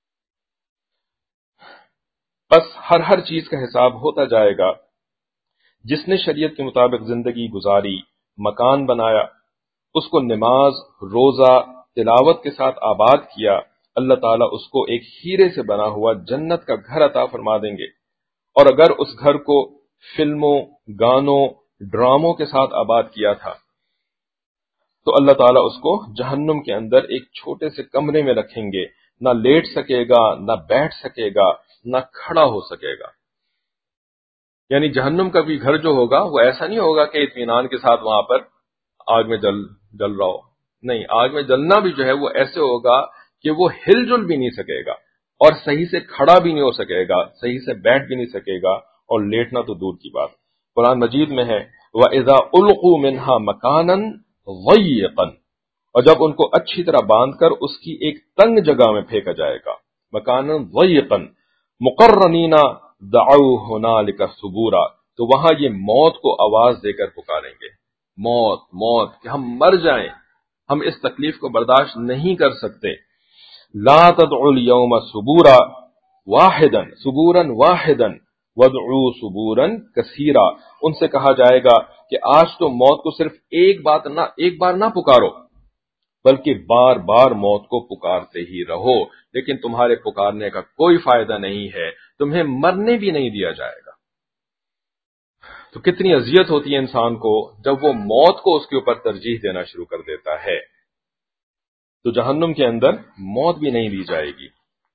بس ہر چیز کا حساب ہوتا جائے گا۔ جس نے شریعت کے مطابق زندگی گزاری، مکان بنایا، اس کو نماز، روزہ، تلاوت کے ساتھ آباد کیا، اللہ تعالیٰ اس کو ایک ہیرے سے بنا ہوا جنت کا گھر عطا فرما دیں گے۔ اور اگر اس گھر کو فلموں، گانوں، ڈراموں کے ساتھ آباد کیا تھا تو اللہ تعالیٰ اس کو جہنم کے اندر ایک چھوٹے سے کمرے میں رکھیں گے، نہ لیٹ سکے گا، نہ بیٹھ سکے گا، نہ کھڑا ہو سکے گا۔ یعنی جہنم کا بھی گھر جو ہوگا وہ ایسا نہیں ہوگا کہ اطمینان کے ساتھ وہاں پر آگ میں جل رہا ہو، نہیں، آگ میں جلنا بھی جو ہے وہ ایسے ہوگا کہ وہ ہل جل بھی نہیں سکے گا، اور صحیح سے کھڑا بھی نہیں ہو سکے گا، صحیح سے بیٹھ بھی نہیں سکے گا، اور لیٹنا تو دور کی بات۔ قرآن مجید میں ہے وَإِذَا أُلْقُوا مِنْهَا مَكَانًا ضَيِّقًا، اور جب ان کو اچھی طرح باندھ کر اس کی ایک تنگ جگہ میں پھینکا جائے گا، مَكَانًا ضَيِّقًا مُقَرَّنِينَ دَعَوْا هُنَالِكَ ثُبُورًا، تو وہاں یہ موت کو آواز دے کر پکاریں گے، موت موت، کہ ہم مر جائیں، ہم اس تکلیف کو برداشت نہیں کر سکتے۔ لا تدعوا اليوم ثبورا واحدا ثبورا واحدا وادعوا ثبورا کثیرا، ان سے کہا جائے گا کہ آج تو موت کو صرف ایک بار نہ پکارو، بلکہ بار بار موت کو پکارتے ہی رہو، لیکن تمہارے پکارنے کا کوئی فائدہ نہیں ہے، تمہیں مرنے بھی نہیں دیا جائے گا۔ تو کتنی اذیت ہوتی ہے انسان کو جب وہ موت کو اس کے اوپر ترجیح دینا شروع کر دیتا ہے۔ تو جہنم کے اندر موت بھی نہیں دی جائے گی۔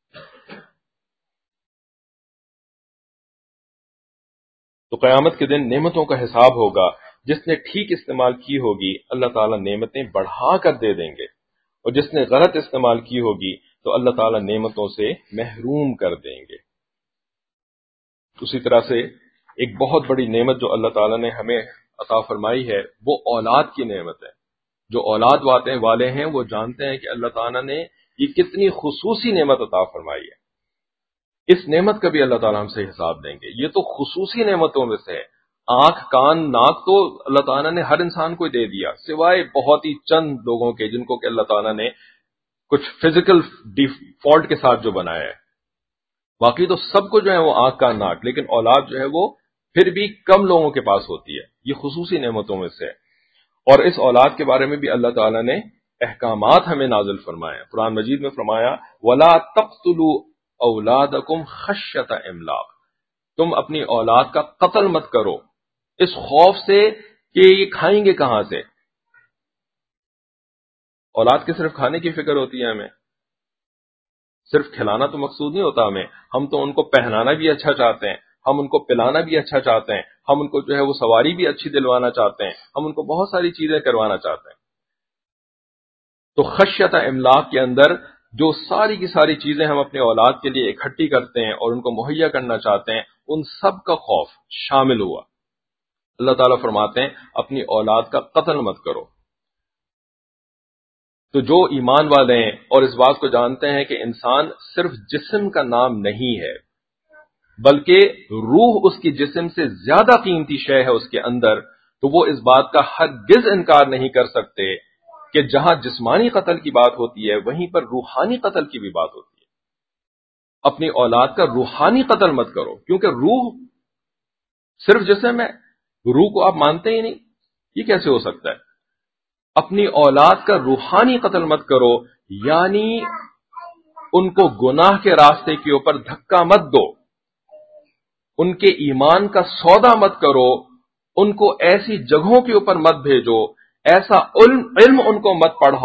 تو قیامت کے دن نعمتوں کا حساب ہوگا، جس نے ٹھیک استعمال کی ہوگی اللہ تعالیٰ نعمتیں بڑھا کر دے دیں گے، اور جس نے غلط استعمال کی ہوگی تو اللہ تعالیٰ نعمتوں سے محروم کر دیں گے۔ اسی طرح سے ایک بہت بڑی نعمت جو اللہ تعالیٰ نے ہمیں عطا فرمائی ہے وہ اولاد کی نعمت ہے۔ جو اولاد والے ہیں وہ جانتے ہیں کہ اللہ تعالیٰ نے یہ کتنی خصوصی نعمت عطا فرمائی ہے۔ اس نعمت کا بھی اللہ تعالیٰ ہم سے حساب دیں گے۔ یہ تو خصوصی نعمتوں میں سے ہے۔ آنکھ، کان، ناک تو اللہ تعالیٰ نے ہر انسان کو دے دیا، سوائے بہت ہی چند لوگوں کے جن کو کہ اللہ تعالیٰ نے کچھ فزیکل ڈیفالٹ کے ساتھ جو بنایا ہے۔ باقی تو سب کو جو ہے وہ آنکھ، کان، ناک، لیکن اولاد جو ہے وہ پھر بھی کم لوگوں کے پاس ہوتی ہے۔ یہ خصوصی نعمتوں میں سے ہے، اور اس اولاد کے بارے میں بھی اللہ تعالیٰ نے احکامات ہمیں نازل فرمائے۔ قرآن مجید میں فرمایا وَلَا تَقْتُلُوا أَوْلَادَكُمْ خَشْيَةَ إِمْلَاقٍ، تم اپنی اولاد کا قتل مت کرو اس خوف سے کہ یہ کھائیں گے کہاں سے۔ اولاد کے صرف کھانے کی فکر ہوتی ہے ہمیں، صرف کھلانا تو مقصود نہیں ہوتا ہمیں، ہم تو ان کو پہنانا بھی اچھا چاہتے ہیں، ہم ان کو پلانا بھی اچھا چاہتے ہیں، ہم ان کو جو ہے وہ سواری بھی اچھی دلوانا چاہتے ہیں، ہم ان کو بہت ساری چیزیں کروانا چاہتے ہیں۔ تو خشیت املاک کے اندر جو ساری کی ساری چیزیں ہم اپنے اولاد کے لیے اکٹھی کرتے ہیں اور ان کو مہیا کرنا چاہتے ہیں، ان سب کا خوف شامل ہوا۔ اللہ تعالیٰ فرماتے ہیں اپنی اولاد کا قتل مت کرو۔ تو جو ایمان والے ہیں اور اس بات کو جانتے ہیں کہ انسان صرف جسم کا نام نہیں ہے بلکہ روح اس کی جسم سے زیادہ قیمتی شے ہے اس کے اندر، تو وہ اس بات کا ہرگز انکار نہیں کر سکتے کہ جہاں جسمانی قتل کی بات ہوتی ہے وہیں پر روحانی قتل کی بھی بات ہوتی ہے۔ اپنی اولاد کا روحانی قتل مت کرو، کیونکہ روح صرف جسم ہے، روح کو آپ مانتے ہی نہیں، یہ کیسے ہو سکتا ہے؟ اپنی اولاد کا روحانی قتل مت کرو، یعنی ان کو گناہ کے راستے کے اوپر دھکا مت دو، ان کے ایمان کا سودا مت کرو، ان کو ایسی جگہوں کے اوپر مت بھیجو، ایسا علم ان کو مت پڑھاؤ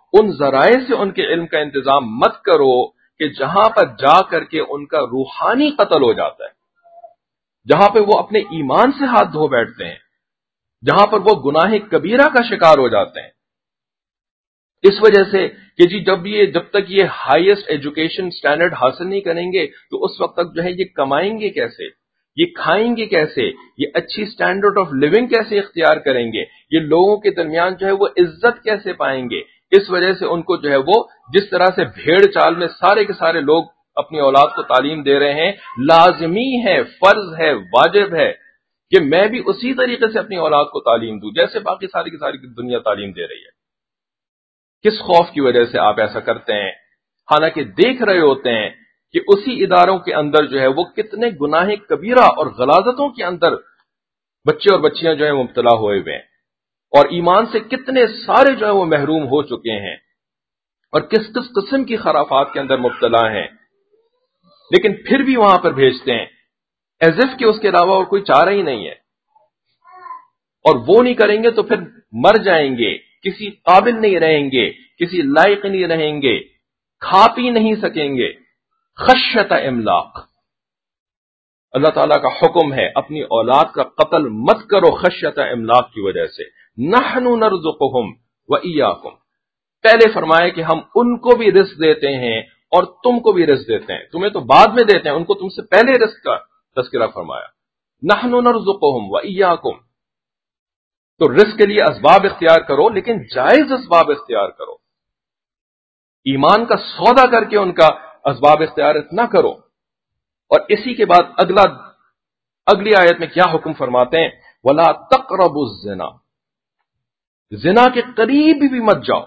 ان ذرائع سے ان کے علم کا انتظام مت کرو کہ جہاں پر جا کر کے ان کا روحانی قتل ہو جاتا ہے، جہاں پہ وہ اپنے ایمان سے ہاتھ دھو بیٹھتے ہیں، جہاں پر وہ گناہ کبیرہ کا شکار ہو جاتے ہیں۔ اس وجہ سے کہ جی جب تک یہ ہائیسٹ ایجوکیشن سٹینڈرڈ حاصل نہیں کریں گے تو اس وقت تک جو ہے یہ کمائیں گے کیسے، یہ کھائیں گے کیسے، یہ اچھی سٹینڈرڈ آف لیونگ کیسے اختیار کریں گے، یہ لوگوں کے درمیان جو ہے وہ عزت کیسے پائیں گے۔ اس وجہ سے ان کو جو ہے وہ جس طرح سے بھیڑ چال میں سارے کے سارے لوگ اپنی اولاد کو تعلیم دے رہے ہیں، لازمی ہے، فرض ہے، واجب ہے کہ میں بھی اسی طریقے سے اپنی اولاد کو تعلیم دوں جیسے باقی ساری کی ساری دنیا تعلیم دے رہی ہے۔ کس خوف کی وجہ سے آپ ایسا کرتے ہیں، حالانکہ دیکھ رہے ہوتے ہیں کہ اسی اداروں کے اندر جو ہے وہ کتنے گناہ کبیرہ اور غلاظتوں کے اندر بچے اور بچیاں جو ہیں مبتلا ہوئے ہوئے ہیں، اور ایمان سے کتنے سارے جو ہے وہ محروم ہو چکے ہیں اور کس کس قسم کی خرافات کے اندر مبتلا ہیں، لیکن پھر بھی وہاں پر بھیجتے ہیں ایز اف کہ اس کے علاوہ اور کوئی چارہ ہی نہیں ہے، اور وہ نہیں کریں گے تو پھر مر جائیں گے، کسی قابل نہیں رہیں گے، کسی لائق نہیں رہیں گے، کھا پی نہیں سکیں گے۔ خشیت املاق، اللہ تعالیٰ کا حکم ہے اپنی اولاد کا قتل مت کرو خشیت املاق کی وجہ سے۔ نحن نرزقہم وإیاکم، پہلے فرمایا کہ ہم ان کو بھی رزق دیتے ہیں اور تم کو بھی رزق دیتے ہیں، تمہیں تو بعد میں دیتے ہیں، ان کو تم سے پہلے رزق کا تذکرہ فرمایا۔ نحن نرزقہم وإیاکم، تو رزق کے لیے اسباب اختیار کرو لیکن جائز اسباب اختیار کرو، ایمان کا سودا کر کے ان کا اسباب اختیار نہ کرو۔ اور اسی کے بعد اگلی آیت میں کیا حکم فرماتے ہیں؟ وَلَا تَقْرَبُوا الزِّنَا، زنا کے قریب بھی مت جاؤ،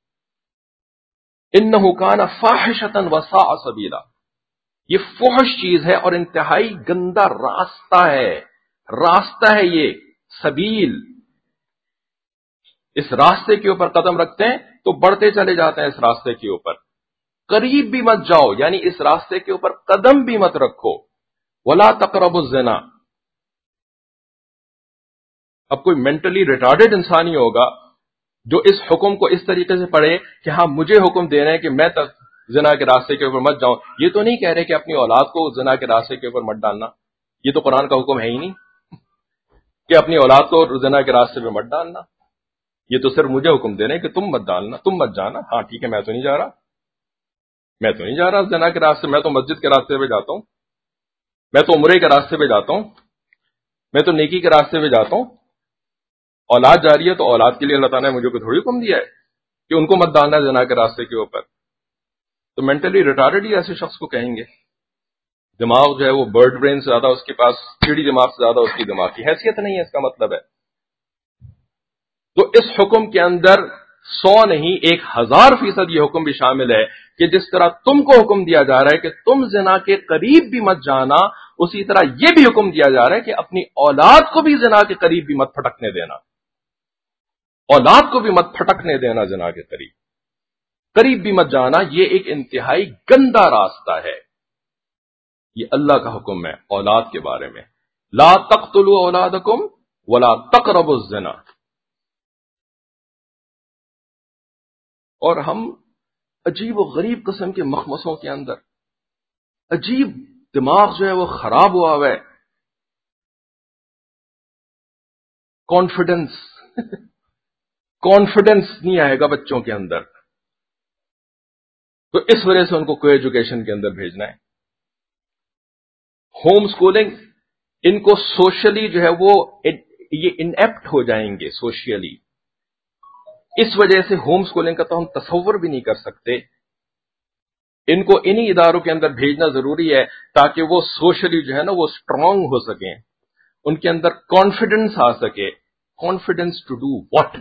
إِنَّهُ كَانَ فَاحِشَةً وَسَاءَ سَبِيلًا، یہ فحش چیز ہے اور انتہائی گندا راستہ ہے یہ سبیل، اس راستے کے اوپر قدم رکھتے ہیں تو بڑھتے چلے جاتے ہیں اس راستے کے اوپر، قریب بھی مت جاؤ یعنی اس راستے کے اوپر قدم بھی مت رکھو۔ ولا تقربوا الزنا، اب کوئی مینٹلی ریٹارڈڈ انسان ہی ہوگا جو اس حکم کو اس طریقے سے پڑھے کہ ہاں مجھے حکم دے رہے ہیں کہ میں زنا کے راستے کے اوپر مت جاؤں، یہ تو نہیں کہہ رہے کہ اپنی اولاد کو زنا کے راستے کے اوپر مت ڈالنا، یہ تو قرآن کا حکم ہے ہی نہیں کہ اپنی اولاد کو زنا کے راستے پہ مت ڈالنا، یہ تو صرف مجھے حکم دے رہے ہیں کہ تم مت ڈالنا، تم مت جانا۔ ہاں ٹھیک ہے، میں تو نہیں جا رہا زنا کے راستے، میں تو مسجد کے راستے پہ جاتا ہوں، میں تو عمرے کے راستے پہ جاتا ہوں، میں تو نیکی کے راستے پہ جاتا ہوں۔ اولاد جا رہی ہے تو اولاد کے لیے اللہ تعالیٰ نے مجھے کوئی تھوڑی حکم دیا ہے کہ ان کو مت ڈالنا ہے زنا کے راستے کے اوپر۔ تو مینٹلی ریٹارڈڈ ہی ایسے شخص کو کہیں گے، دماغ جو ہے وہ برڈ برین سے زیادہ اس کے پاس، چڑی دماغ سے زیادہ اس کی دماغ کی حیثیت نہیں ہے، اس کا مطلب ہے۔ تو اس حکم کے اندر 100 نہیں 1000% یہ حکم بھی شامل ہے کہ جس طرح تم کو حکم دیا جا رہا ہے کہ تم زنا کے قریب بھی مت جانا، اسی طرح یہ بھی حکم دیا جا رہا ہے کہ اپنی اولاد کو بھی زنا کے قریب بھی مت پھٹکنے دینا، اولاد کو بھی مت پھٹکنے دینا زنا کے قریب بھی مت جانا، یہ ایک انتہائی گندا راستہ ہے۔ یہ اللہ کا حکم ہے اولاد کے بارے میں، لا تقتلوا اولادکم ولا تقربوا الزنا۔ اور ہم عجیب و غریب قسم کے مخمصوں کے اندر، عجیب دماغ جو ہے وہ خراب ہوا ہے، کانفیڈنس نہیں آئے گا بچوں کے اندر، تو اس وجہ سے ان کو کوئی ایجوکیشن کے اندر بھیجنا ہے۔ ہوم سکولنگ، ان کو سوشلی جو ہے وہ یہ انیپٹ ہو جائیں گے سوشلی، اس وجہ سے ہوم سکولنگ کا تو ہم تصور بھی نہیں کر سکتے۔ ان کو انہی اداروں کے اندر بھیجنا ضروری ہے تاکہ وہ سوشلی جو ہے نا وہ اسٹرانگ ہو سکیں، ان کے اندر کانفیڈنس آ سکے۔ Confidence to do what?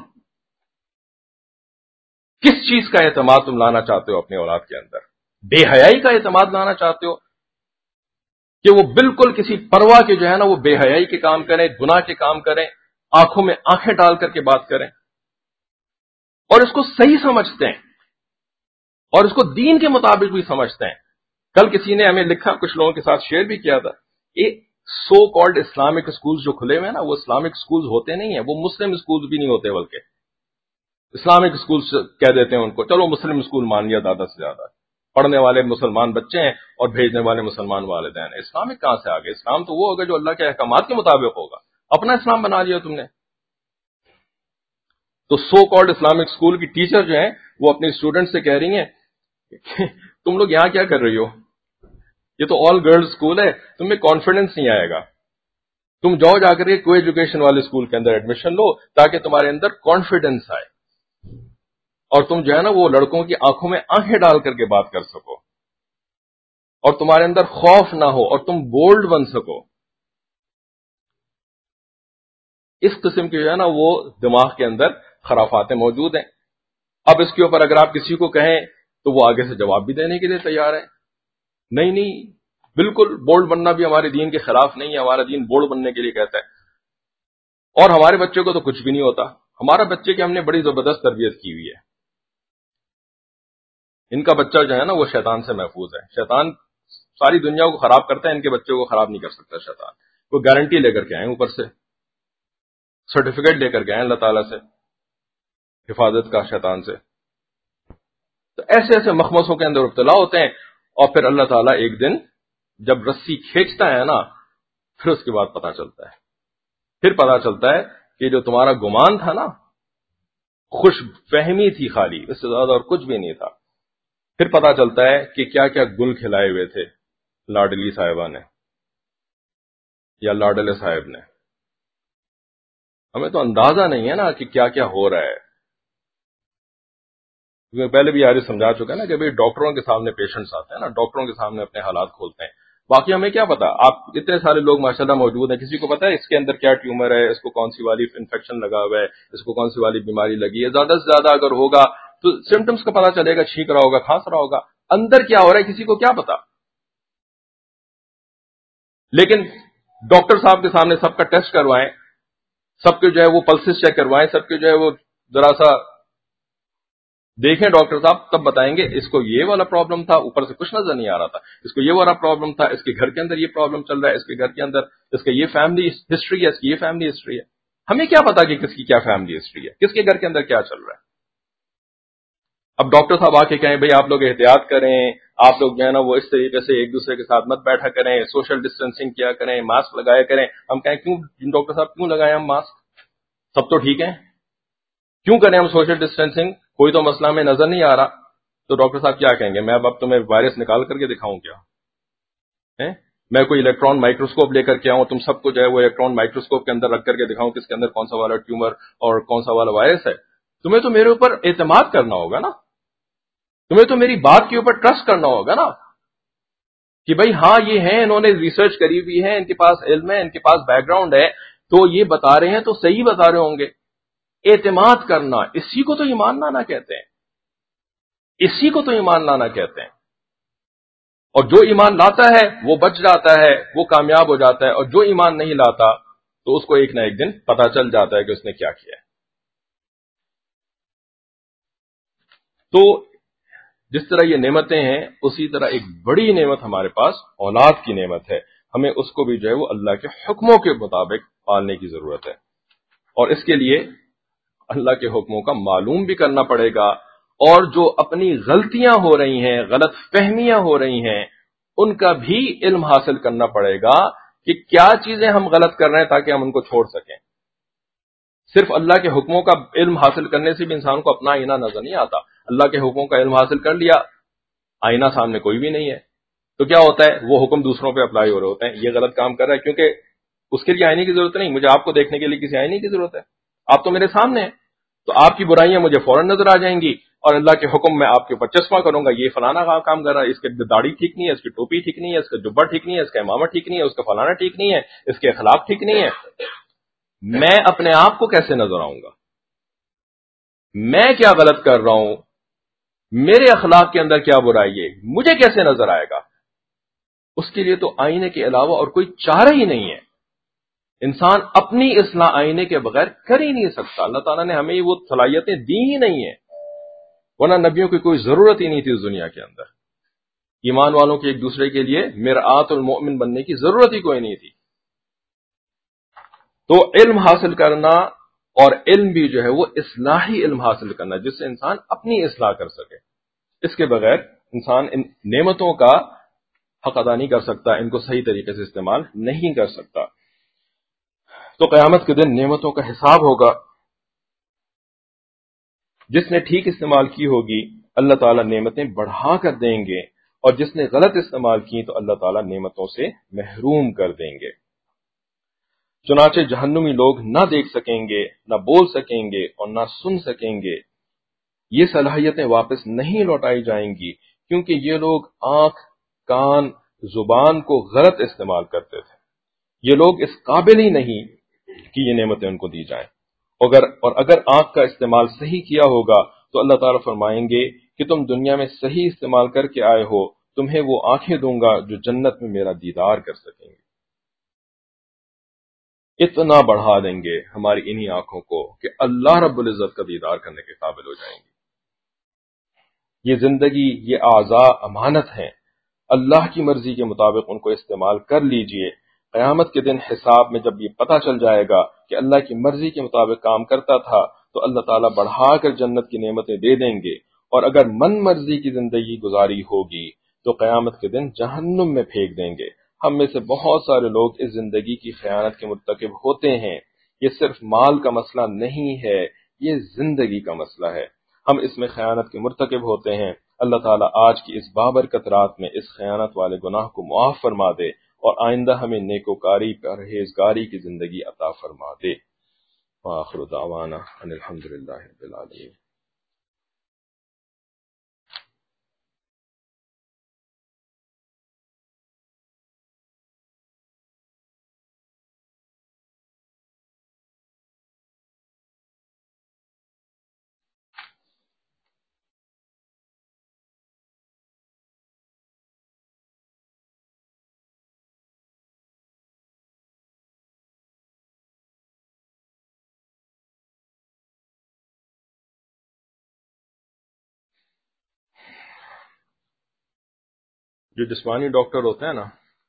کس چیز کا اعتماد تم لانا چاہتے ہو اپنے اولاد کے اندر؟ بے حیائی کا اعتماد لانا چاہتے ہو کہ وہ بالکل کسی پرواہ کے جو ہے نا وہ بے حیائی کے کام کریں، گناہ کے کام کریں، آنکھوں میں آنکھیں ڈال کر کے بات کریں، اور اس کو صحیح سمجھتے ہیں اور اس کو دین کے مطابق بھی سمجھتے ہیں۔ کل کسی نے ہمیں لکھا، کچھ لوگوں کے ساتھ شیئر بھی کیا تھا، یہ سو کالڈ اسلامک اسکولز جو کھلے ہوئے ہیں نا، وہ اسلامک اسکولز ہوتے نہیں ہیں، وہ مسلم اسکولز بھی نہیں ہوتے، بلکہ اسلامک اسکول کہہ دیتے ہیں ان کو، چلو مسلم اسکول مان لیا زیادہ سے زیادہ، پڑھنے والے مسلمان بچے ہیں اور بھیجنے والے مسلمان والدین ہیں۔ اسلامک کہاں سے آگے؟ اسلام تو وہ ہوگا جو اللہ کے احکامات کے مطابق ہوگا، اپنا اسلام بنا لیا تم نے۔ تو سو کالڈ اسلامک اسکول کی ٹیچر جو ہیں وہ اپنی اسٹوڈنٹ سے کہہ رہی ہیں کہ تم لوگ یہاں کیا کر رہی ہو، یہ تو آل گرلز اسکول ہے، تمہیں کانفیڈنس نہیں آئے گا، تم جاؤ جا کر کے کوئی ایجوکیشن والے اسکول کے اندر ایڈمیشن لو تاکہ تمہارے اندر کانفیڈنس آئے اور تم جو ہے نا وہ لڑکوں کی آنکھوں میں آنکھیں ڈال کر کے بات کر سکو اور تمہارے اندر خوف نہ ہو اور تم بولڈ بن سکو۔ اس قسم کے جو ہے نا وہ دماغ کے اندر خرافاتیں موجود ہیں۔ اب اس کے اوپر اگر آپ کسی کو کہیں تو وہ آگے سے جواب بھی دینے کے لیے تیار ہے، نہیں نہیں بالکل بولڈ بننا بھی ہمارے دین کے خلاف نہیں ہے، ہمارا دین بولڈ بننے کے لیے کہتا ہے۔ اور ہمارے بچے کو تو کچھ بھی نہیں ہوتا، ہمارا بچے کی ہم نے بڑی زبردست تربیت کی ہوئی ہے، ان کا بچہ جو ہے نا وہ شیطان سے محفوظ ہے۔ شیطان ساری دنیا کو خراب کرتا ہے، ان کے بچے کو خراب نہیں کر سکتا شیطان۔ وہ گارنٹی لے کر کے آئے اوپر سے، سرٹیفکیٹ لے کر کے آئے اللہ تعالیٰ سے حفاظت کا شیطان سے۔ تو ایسے ایسے مخمصوں کے اندر ابتلا ہوتے ہیں اور پھر اللہ تعالیٰ ایک دن جب رسی کھینچتا ہے نا پھر اس کے بعد پتا چلتا ہے، پھر پتا چلتا ہے کہ جو تمہارا گمان تھا نا، خوش فہمی تھی خالی، اس سے زیادہ اور کچھ بھی نہیں تھا۔ پھر پتا چلتا ہے کہ کیا کیا گل کھلائے ہوئے تھے لاڈلی صاحبہ نے یا لاڈلے صاحب نے۔ ہمیں تو اندازہ نہیں ہے نا کہ کیا کیا ہو رہا ہے۔ پہلے بھی یاری سمجھا چکا ہے نا کہ بھئی ڈاکٹروں کے سامنے پیشنٹس آتے ہیں نا، ڈاکٹروں کے سامنے اپنے حالات کھولتے ہیں، باقی ہمیں کیا پتا۔ آپ اتنے سارے لوگ ماشاءاللہ موجود ہیں، کسی کو پتا ہے اس کے اندر کیا ٹیومر ہے، اس کو کون سی والی انفیکشن لگا ہوا ہے، اس کو کون سی والی بیماری لگی ہے؟ زیادہ سے زیادہ اگر ہوگا تو سمٹمز کا پتا چلے گا، چھینک رہا ہوگا، کھانس رہا ہوگا، اندر کیا ہو رہا ہے کسی کو کیا پتا۔ لیکن ڈاکٹر صاحب کے سامنے سب کا ٹیسٹ کروائیں، سب کے جو ہے وہ پلسز چیک کروائیں، سب کے جو ہے وہ ذرا سا دیکھیں ڈاکٹر صاحب، تب بتائیں گے اس کو یہ والا پرابلم تھا، اوپر سے کچھ نظر نہیں آ رہا تھا، اس کو یہ والا پرابلم تھا، اس کے گھر کے اندر یہ پرابلم چل رہا ہے، اس کے گھر کے اندر اس کا یہ فیملی ہسٹری ہے، اس کی یہ فیملی ہسٹری ہے۔ ہمیں کیا پتا کہ کس کی کیا فیملی ہسٹری ہے، کس کے گھر کے اندر کیا چل رہا ہے۔ اب ڈاکٹر صاحب آ کے کہیں بھئی آپ لوگ احتیاط کریں، آپ لوگ جو ہے نا وہ اس طریقے سے ایک دوسرے کے ساتھ مت بیٹھا کریں، سوشل ڈسٹینسنگ کیا کریں، ماسک لگایا کریں۔ ہم کہیں کیوں ڈاکٹر صاحب کیوں لگائیں ہم ماسک، سب تو ٹھیک ہیں، کیوں کریں ہم سوشل ڈسٹینسنگ، کوئی تو مسئلہ ہمیں نظر نہیں آ رہا۔ تو ڈاکٹر صاحب کیا کہیں گے، میں اب تمہیں وائرس نکال کر کے دکھاؤں کیا؟ میں کوئی الیکٹران مائکروسکوپ لے کر کے آؤں، تم سب کو جو ہے وہ الیکٹران مائکروسکوپ کے اندر رکھ کر کے دکھاؤں کس کے اندر کون سا والا ٹیومر اور کون سا والا وائرس ہے؟ تمہیں تو میرے اوپر اعتماد کرنا ہوگا نا، تمہیں تو میری بات کے اوپر ٹرسٹ کرنا ہوگا نا کہ بھئی ہاں یہ ہیں، انہوں نے ریسرچ کری ہوئی ہے، ان کے پاس علم ہے، ان کے پاس بیک گراؤنڈ ہے، تو یہ بتا رہے ہیں تو صحیح بتا رہے ہوں گے۔ اعتماد کرنا، اسی کو تو ایمان لانا کہتے ہیں، اسی کو تو ایمان لانا کہتے ہیں۔ اور جو ایمان لاتا ہے وہ بچ جاتا ہے، وہ کامیاب ہو جاتا ہے، اور جو ایمان نہیں لاتا تو اس کو ایک نہ ایک دن پتہ چل جاتا ہے کہ اس نے کیا کیا ہے۔ تو جس طرح یہ نعمتیں ہیں اسی طرح ایک بڑی نعمت ہمارے پاس اولاد کی نعمت ہے، ہمیں اس کو بھی جو ہے وہ اللہ کے حکموں کے مطابق پالنے کی ضرورت ہے، اور اس کے لیے اللہ کے حکموں کا معلوم بھی کرنا پڑے گا، اور جو اپنی غلطیاں ہو رہی ہیں، غلط فہمیاں ہو رہی ہیں، ان کا بھی علم حاصل کرنا پڑے گا کہ کیا چیزیں ہم غلط کر رہے ہیں تاکہ ہم ان کو چھوڑ سکیں۔ صرف اللہ کے حکموں کا علم حاصل کرنے سے بھی انسان کو اپنا آئینہ نظر نہیں آتا۔ اللہ کے حکموں کا علم حاصل کر لیا، آئینہ سامنے کوئی بھی نہیں ہے، تو کیا ہوتا ہے، وہ حکم دوسروں پہ اپلائی ہو رہے ہوتے ہیں، یہ غلط کام کر رہا ہے، کیونکہ اس کے لیے آئینے کی ضرورت نہیں، مجھے آپ کو دیکھنے کے لیے کسی آئینے کی ضرورت ہے، آپ تو میرے سامنے ہیں، تو آپ کی برائیاں مجھے فوراً نظر آ جائیں گی، اور اللہ کے حکم میں آپ کے اوپر چشمہ کروں گا، یہ فلانا کام کر رہا ہے، اس کی داڑھی ٹھیک نہیں ہے، اس کی ٹوپی ٹھیک نہیں ہے، اس کا جبہ ٹھیک نہیں ہے، اس کا امامہ ٹھیک نہیں ہے، اس کا فلانا ٹھیک نہیں ہے، اس کے اخلاق ٹھیک نہیں ہے۔ میں اپنے آپ کو کیسے نظر آؤں گا، میں کیا غلط کر رہا ہوں، میرے اخلاق کے اندر کیا برائی ہے، مجھے کیسے نظر آئے گا؟ اس کے لیے تو آئینے کے علاوہ اور کوئی چارہ ہی نہیں ہے، انسان اپنی اصلاح آئینے کے بغیر کر ہی نہیں سکتا۔ اللہ تعالیٰ نے ہمیں وہ صلاحیتیں دی ہی نہیں ہیں، ورنہ نبیوں کی کوئی ضرورت ہی نہیں تھی اس دنیا کے اندر، ایمان والوں کے ایک دوسرے کے لیے مرآت المؤمن بننے کی ضرورت ہی کوئی نہیں تھی۔ تو علم حاصل کرنا اور علم بھی جو ہے وہ اصلاحی علم حاصل کرنا، جس سے انسان اپنی اصلاح کر سکے. اس کے بغیر انسان ان نعمتوں کا حق ادا نہیں کر سکتا، ان کو صحیح طریقے سے استعمال نہیں کر سکتا. تو قیامت کے دن نعمتوں کا حساب ہوگا. جس نے ٹھیک استعمال کی ہوگی اللہ تعالیٰ نعمتیں بڑھا کر دیں گے، اور جس نے غلط استعمال کی تو اللہ تعالیٰ نعمتوں سے محروم کر دیں گے. چنانچہ جہنمی لوگ نہ دیکھ سکیں گے، نہ بول سکیں گے اور نہ سن سکیں گے. یہ صلاحیتیں واپس نہیں لوٹائی جائیں گی، کیونکہ یہ لوگ آنکھ، کان، زبان کو غلط استعمال کرتے تھے. یہ لوگ اس قابل ہی نہیں کہ یہ نعمتیں ان کو دی جائیں. اور اگر آنکھ کا استعمال صحیح کیا ہوگا تو اللہ تعالیٰ فرمائیں گے کہ تم دنیا میں صحیح استعمال کر کے آئے ہو، تمہیں وہ آنکھیں دوں گا جو جنت میں میرا دیدار کر سکیں گے. اتنا بڑھا دیں گے ہماری انہی آنکھوں کو کہ اللہ رب العزت کا دیدار کرنے کے قابل ہو جائیں گے. یہ زندگی، یہ اعضاء امانت ہیں، اللہ کی مرضی کے مطابق ان کو استعمال کر لیجئے. قیامت کے دن حساب میں جب یہ پتہ چل جائے گا کہ اللہ کی مرضی کے مطابق کام کرتا تھا تو اللہ تعالیٰ بڑھا کر جنت کی نعمتیں دے دیں گے، اور اگر من مرضی کی زندگی گزاری ہوگی تو قیامت کے دن جہنم میں پھینک دیں گے. ہم میں سے بہت سارے لوگ اس زندگی کی خیانت کے مرتکب ہوتے ہیں. یہ صرف مال کا مسئلہ نہیں ہے، یہ زندگی کا مسئلہ ہے. ہم اس میں خیانت کے مرتکب ہوتے ہیں. اللہ تعالیٰ آج کی اس بابرکت رات میں اس خیانت والے گناہ کو معاف فرما دے، اور آئندہ ہمیں نیکوکاری، پرہیزگاری کی زندگی عطا فرما دے. وآخر دعوانا ان الحمدللہ رب العالمین. جو جسمانی ڈاکٹر ہوتے ہیں نا،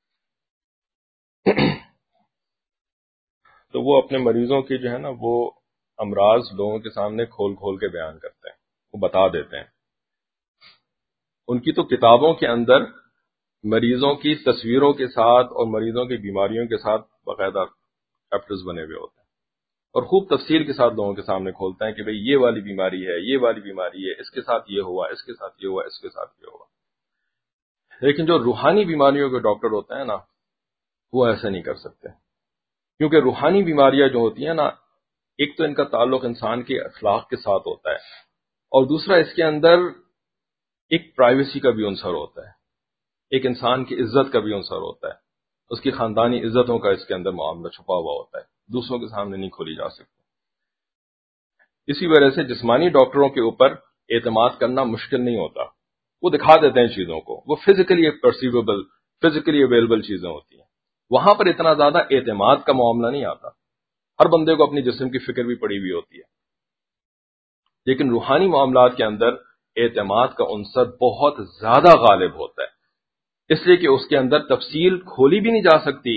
تو وہ اپنے مریضوں کی جو ہے نا وہ امراض لوگوں کے سامنے کھول کھول کے بیان کرتے ہیں، وہ بتا دیتے ہیں. ان کی تو کتابوں کے اندر مریضوں کی تصویروں کے ساتھ اور مریضوں کی بیماریوں کے ساتھ باقاعدہ چیپٹرز بنے ہوئے ہوتے ہیں، اور خوب تفصیل کے ساتھ لوگوں کے سامنے کھولتے ہیں کہ بھئی یہ والی بیماری ہے، یہ والی بیماری ہے، اس کے ساتھ یہ ہوا، اس کے ساتھ یہ ہوا، اس کے ساتھ یہ ہوا. لیکن جو روحانی بیماریوں کے ڈاکٹر ہوتے ہیں نا، وہ ایسا نہیں کر سکتے، کیونکہ روحانی بیماریاں جو ہوتی ہیں نا، ایک تو ان کا تعلق انسان کے اخلاق کے ساتھ ہوتا ہے، اور دوسرا اس کے اندر ایک پرائیویسی کا بھی عنصر ہوتا ہے، ایک انسان کی عزت کا بھی عنصر ہوتا ہے. اس کی خاندانی عزتوں کا اس کے اندر معاملہ چھپا ہوا ہوتا ہے، دوسروں کے سامنے نہیں کھولی جا سکتی. اسی وجہ سے جسمانی ڈاکٹروں کے اوپر اعتماد کرنا مشکل نہیں ہوتا. وہ دکھا دیتے ہیں چیزوں کو، وہ فزیکلی پرسیویبل، فزیکلی اویلیبل چیزیں ہوتی ہیں. وہاں پر اتنا زیادہ اعتماد کا معاملہ نہیں آتا. ہر بندے کو اپنی جسم کی فکر بھی پڑی ہوئی ہوتی ہے، لیکن روحانی معاملات کے اندر اعتماد کا عنصر بہت زیادہ غالب ہوتا ہے، اس لیے کہ اس کے اندر تفصیل کھولی بھی نہیں جا سکتی،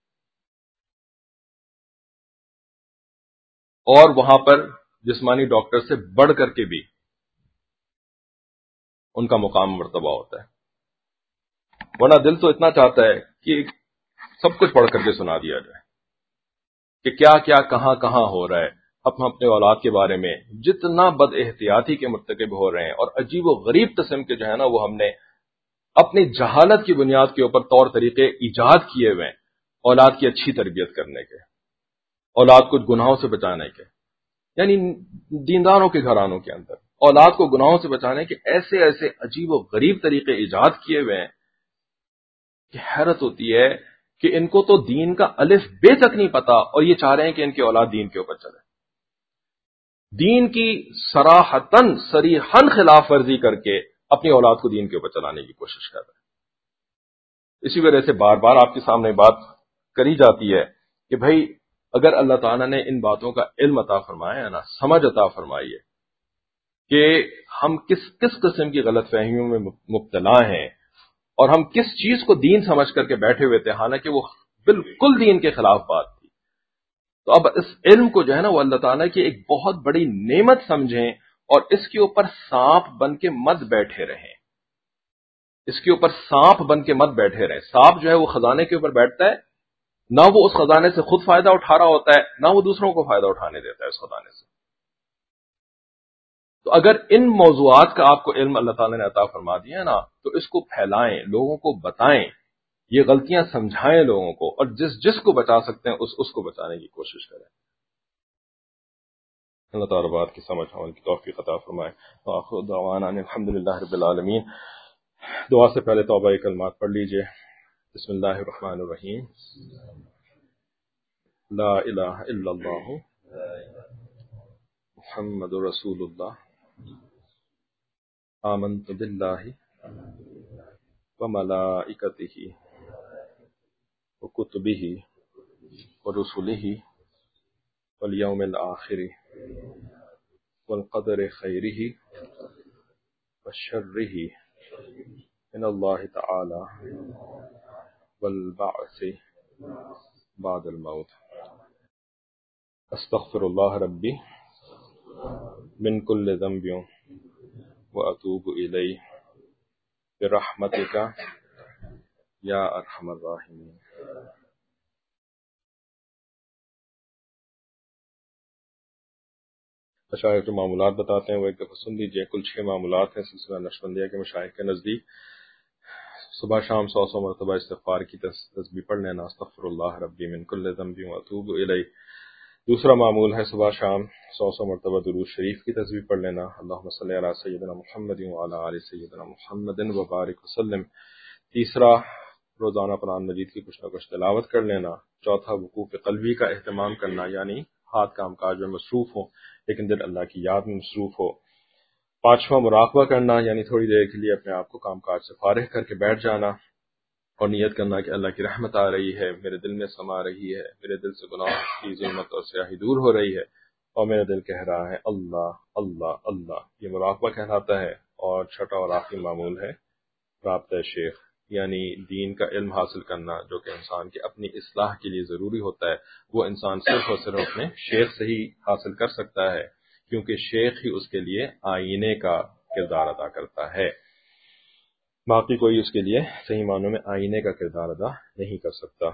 اور وہاں پر جسمانی ڈاکٹر سے بڑھ کر کے بھی ان کا مقام مرتبہ ہوتا ہے. ورنہ دل تو اتنا چاہتا ہے کہ سب کچھ پڑھ کر کے سنا دیا جائے کہ کیا کیا کہاں کہاں ہو رہا ہے. ہم اپنے اولاد کے بارے میں جتنا بد احتیاطی کے مرتکب ہو رہے ہیں، اور عجیب و غریب قسم کے جو ہے نا وہ ہم نے اپنی جہالت کی بنیاد کے اوپر طور طریقے ایجاد کیے ہوئے ہیں اولاد کی اچھی تربیت کرنے کے، اولاد کو گناہوں سے بچانے کے. یعنی دینداروں کے گھرانوں کے اندر اولاد کو گناہوں سے بچانے کے ایسے ایسے عجیب و غریب طریقے ایجاد کیے ہوئے ہیں کہ حیرت ہوتی ہے کہ ان کو تو دین کا الف بے تک نہیں پتا، اور یہ چاہ رہے ہیں کہ ان کی اولاد دین کے اوپر چلے. دین کی صراحتاً صریحاً خلاف ورزی کر کے اپنی اولاد کو دین کے اوپر چلانے کی کوشش کر رہے ہیں. اسی وجہ سے بار بار آپ کے سامنے بات کری جاتی ہے کہ بھائی اگر اللہ تعالیٰ نے ان باتوں کا علم عطا فرمایا ہے نا، سمجھ عطا فرمائی ہے کہ ہم کس کس قسم کی غلط فہمیوں میں مبتلا ہیں، اور ہم کس چیز کو دین سمجھ کر کے بیٹھے ہوئے تھے، حالانکہ وہ بالکل دین کے خلاف بات تھی. تو اب اس علم کو جو ہے نا وہ اللہ تعالیٰ کی ایک بہت بڑی نعمت سمجھیں اور اس کے اوپر سانپ بن کے مت بیٹھے رہیں، اس کے اوپر سانپ بن کے مت بیٹھے رہیں۔ سانپ جو ہے وہ خزانے کے اوپر بیٹھتا ہے، نہ وہ اس خزانے سے خود فائدہ اٹھا رہا ہوتا ہے، نہ وہ دوسروں کو فائدہ اٹھانے دیتا ہے اس خزانے سے۔ تو اگر ان موضوعات کا آپ کو علم اللہ تعالیٰ نے عطا فرما دیا ہے نا، تو اس کو پھیلائیں، لوگوں کو بتائیں، یہ غلطیاں سمجھائیں لوگوں کو، اور جس کو بچا سکتے ہیں اس کو بچانے کی کوشش کریں۔ اللہ تعالیٰ بات کی سمجھ عمل کی توفیق عطا فرمائے۔ وآخر دعوانا ان الحمدللہ رب العالمین۔ دعا سے پہلے توبہ کلمات پڑھ لیجئے۔ بسم اللہ الرحمن الرحیم۔ لا الہ الا اللہ محمد رسول اللہ آمنت باللہ وملائکتہ وکتبہ ورسلہ والیوم الآخر والقدر خیرہ وشرہ من اللہ تعالی والبعث بعد الموت۔ استغفر اللہ ربی من کل ذنب واتوب الیہ برحمتک یا ارحم الراحمین۔ مشائخ جو معمولات بتاتے ہیں وہ ایک دفعہ سن لیجئے۔ کل 6 معمولات ہیں سلسلہ نقشبندیہ کے مشائخ کے نزدیک۔ صبح شام 100 مرتبہ استغفار کی تسبیح پڑھ لینا، استغفر اللہ ربی من کل ذنب واتوب الیہ۔ دوسرا معمول ہے صبح شام 100 مرتبہ درود شریف کی تسبیح پڑھ لینا، اللہم صلی علی سیدنا محمد وعلی آل سیدنا محمد وبارک وسلم۔ تیسرا روزانہ قرآن مجید کی کچھ نہ کچھ تلاوت کر لینا۔ چوتھا وقوف قلبی کا اہتمام کرنا، یعنی ہاتھ کام کاج میں مصروف ہو لیکن دل اللہ کی یاد میں مصروف ہو۔ پانچواں مراقبہ کرنا، یعنی تھوڑی دیر کے لیے اپنے آپ کو کام کاج سے فارغ کر کے بیٹھ جانا اور نیت کرنا کہ اللہ کی رحمت آ رہی ہے، میرے دل میں سما رہی ہے، میرے دل سے گناہ کی ظلمت اور سیاہی دور ہو رہی ہے اور میرا دل کہہ رہا ہے اللہ اللہ اللہ۔ یہ مراقبہ کہلاتا ہے۔ اور چھٹا اور آخری معمول ہے رابطہ شیخ، یعنی دین کا علم حاصل کرنا، جو کہ انسان کی اپنی اصلاح کے لیے ضروری ہوتا ہے۔ وہ انسان صرف اور صرف اپنے شیخ سے ہی حاصل کر سکتا ہے، کیونکہ شیخ ہی اس کے لیے آئینے کا کردار ادا کرتا ہے، باقی کوئی اس کے لیے صحیح معنوں میں آئینے کا کردار ادا نہیں کر سکتا۔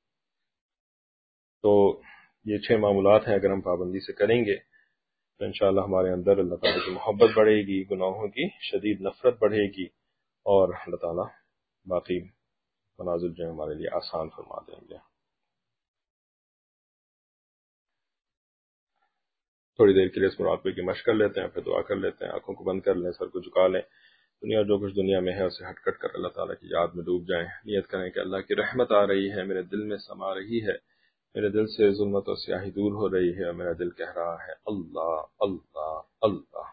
تو یہ 6 معمولات ہیں، اگر ہم پابندی سے کریں گے تو انشاءاللہ ہمارے اندر اللہ تعالیٰ کی محبت بڑھے گی، گناہوں کی شدید نفرت بڑھے گی، اور اللہ تعالیٰ باقی منازل جو ہمارے لیے آسان فرما دیں گے۔ تھوڑی دیر کے لیے اس مراقبے کی مشق کر لیتے ہیں، پھر دعا کر لیتے ہیں۔ آنکھوں کو بند کر لیں، سر کو جھکا لیں، دنیا جو کچھ دنیا میں ہے اسے ہٹ کٹ کر اللہ تعالیٰ کی یاد میں ڈوب جائیں۔ نیت کریں کہ اللہ کی رحمت آ رہی ہے، میرے دل میں سما رہی ہے، میرے دل سے ظلمت اور سیاہی دور ہو رہی ہے، اور میرا دل کہہ رہا ہے اللہ اللہ اللہ۔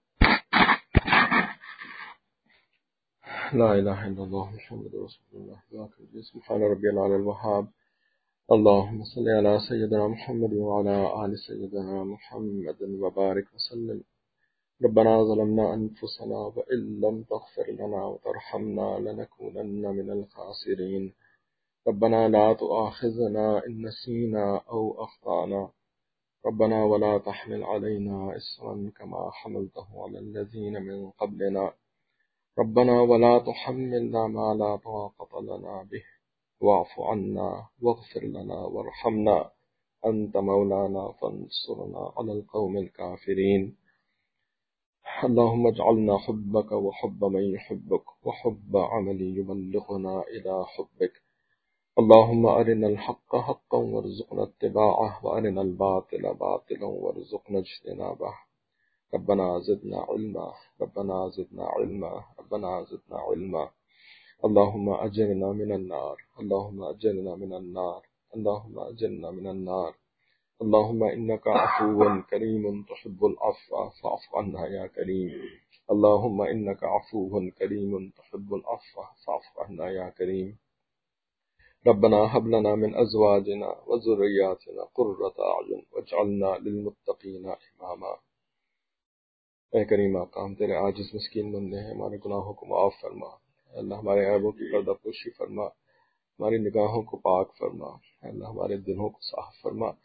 لا الہ الا اللہ محمد رسول اللہ۔ سبحان ربی العلی الوہاب۔ اللہم صلی علی سیدنا محمد وعلی آل سیدنا محمد وبارک وسلم۔ ربنا ظلمنا انفسنا وان لم تغفر لنا وترحمنا لنكونن من الخاسرین۔ ربنا لا تؤاخذنا ان نسینا او اخطانا، ربنا ولا تحمل علينا إصرا كما حملته على الذين من قبلنا، ربنا ولا تحملنا ما لا طاقة لنا به، واعف عنا واغفر لنا وارحمنا أنت مولانا فانصرنا على القوم الكافرين۔ اللهم اجعلنا حبك وحب من يحبك وحب عمل يبلغنا إلى حبك۔ اللهم أرنا الحق حقا وارزقنا اتباعه وأرنا الباطل باطلا وارزقنا اجتنابه۔ ربنا زدنا علما، ربنا زدنا علما، ربنا زدنا علما۔ اللهم أجرنا من النار، اللهم أجرنا من النار، اللهم أجرنا من النار۔ اللهم إنك عفو كريم تحب العفو فاعف عنا يا كريم۔ اللهم إنك عفو كريم تحب العفو فاعف عنا يا كريم۔ ربنا هب لنا من أزواجنا وذرياتنا قرة أعين واجعلنا للمتقين إماما۔ اے کریم آقا، ہم تیرے عاجز مسکین بندے ہیں، ہمارے گناہوں کو معاف فرما۔ اللہ ہمارے عیبوں کی پردہ پوشی فرما، ہماری نگاہوں کو پاک فرما، اللہ ہمارے دلوں کو صاف فرما،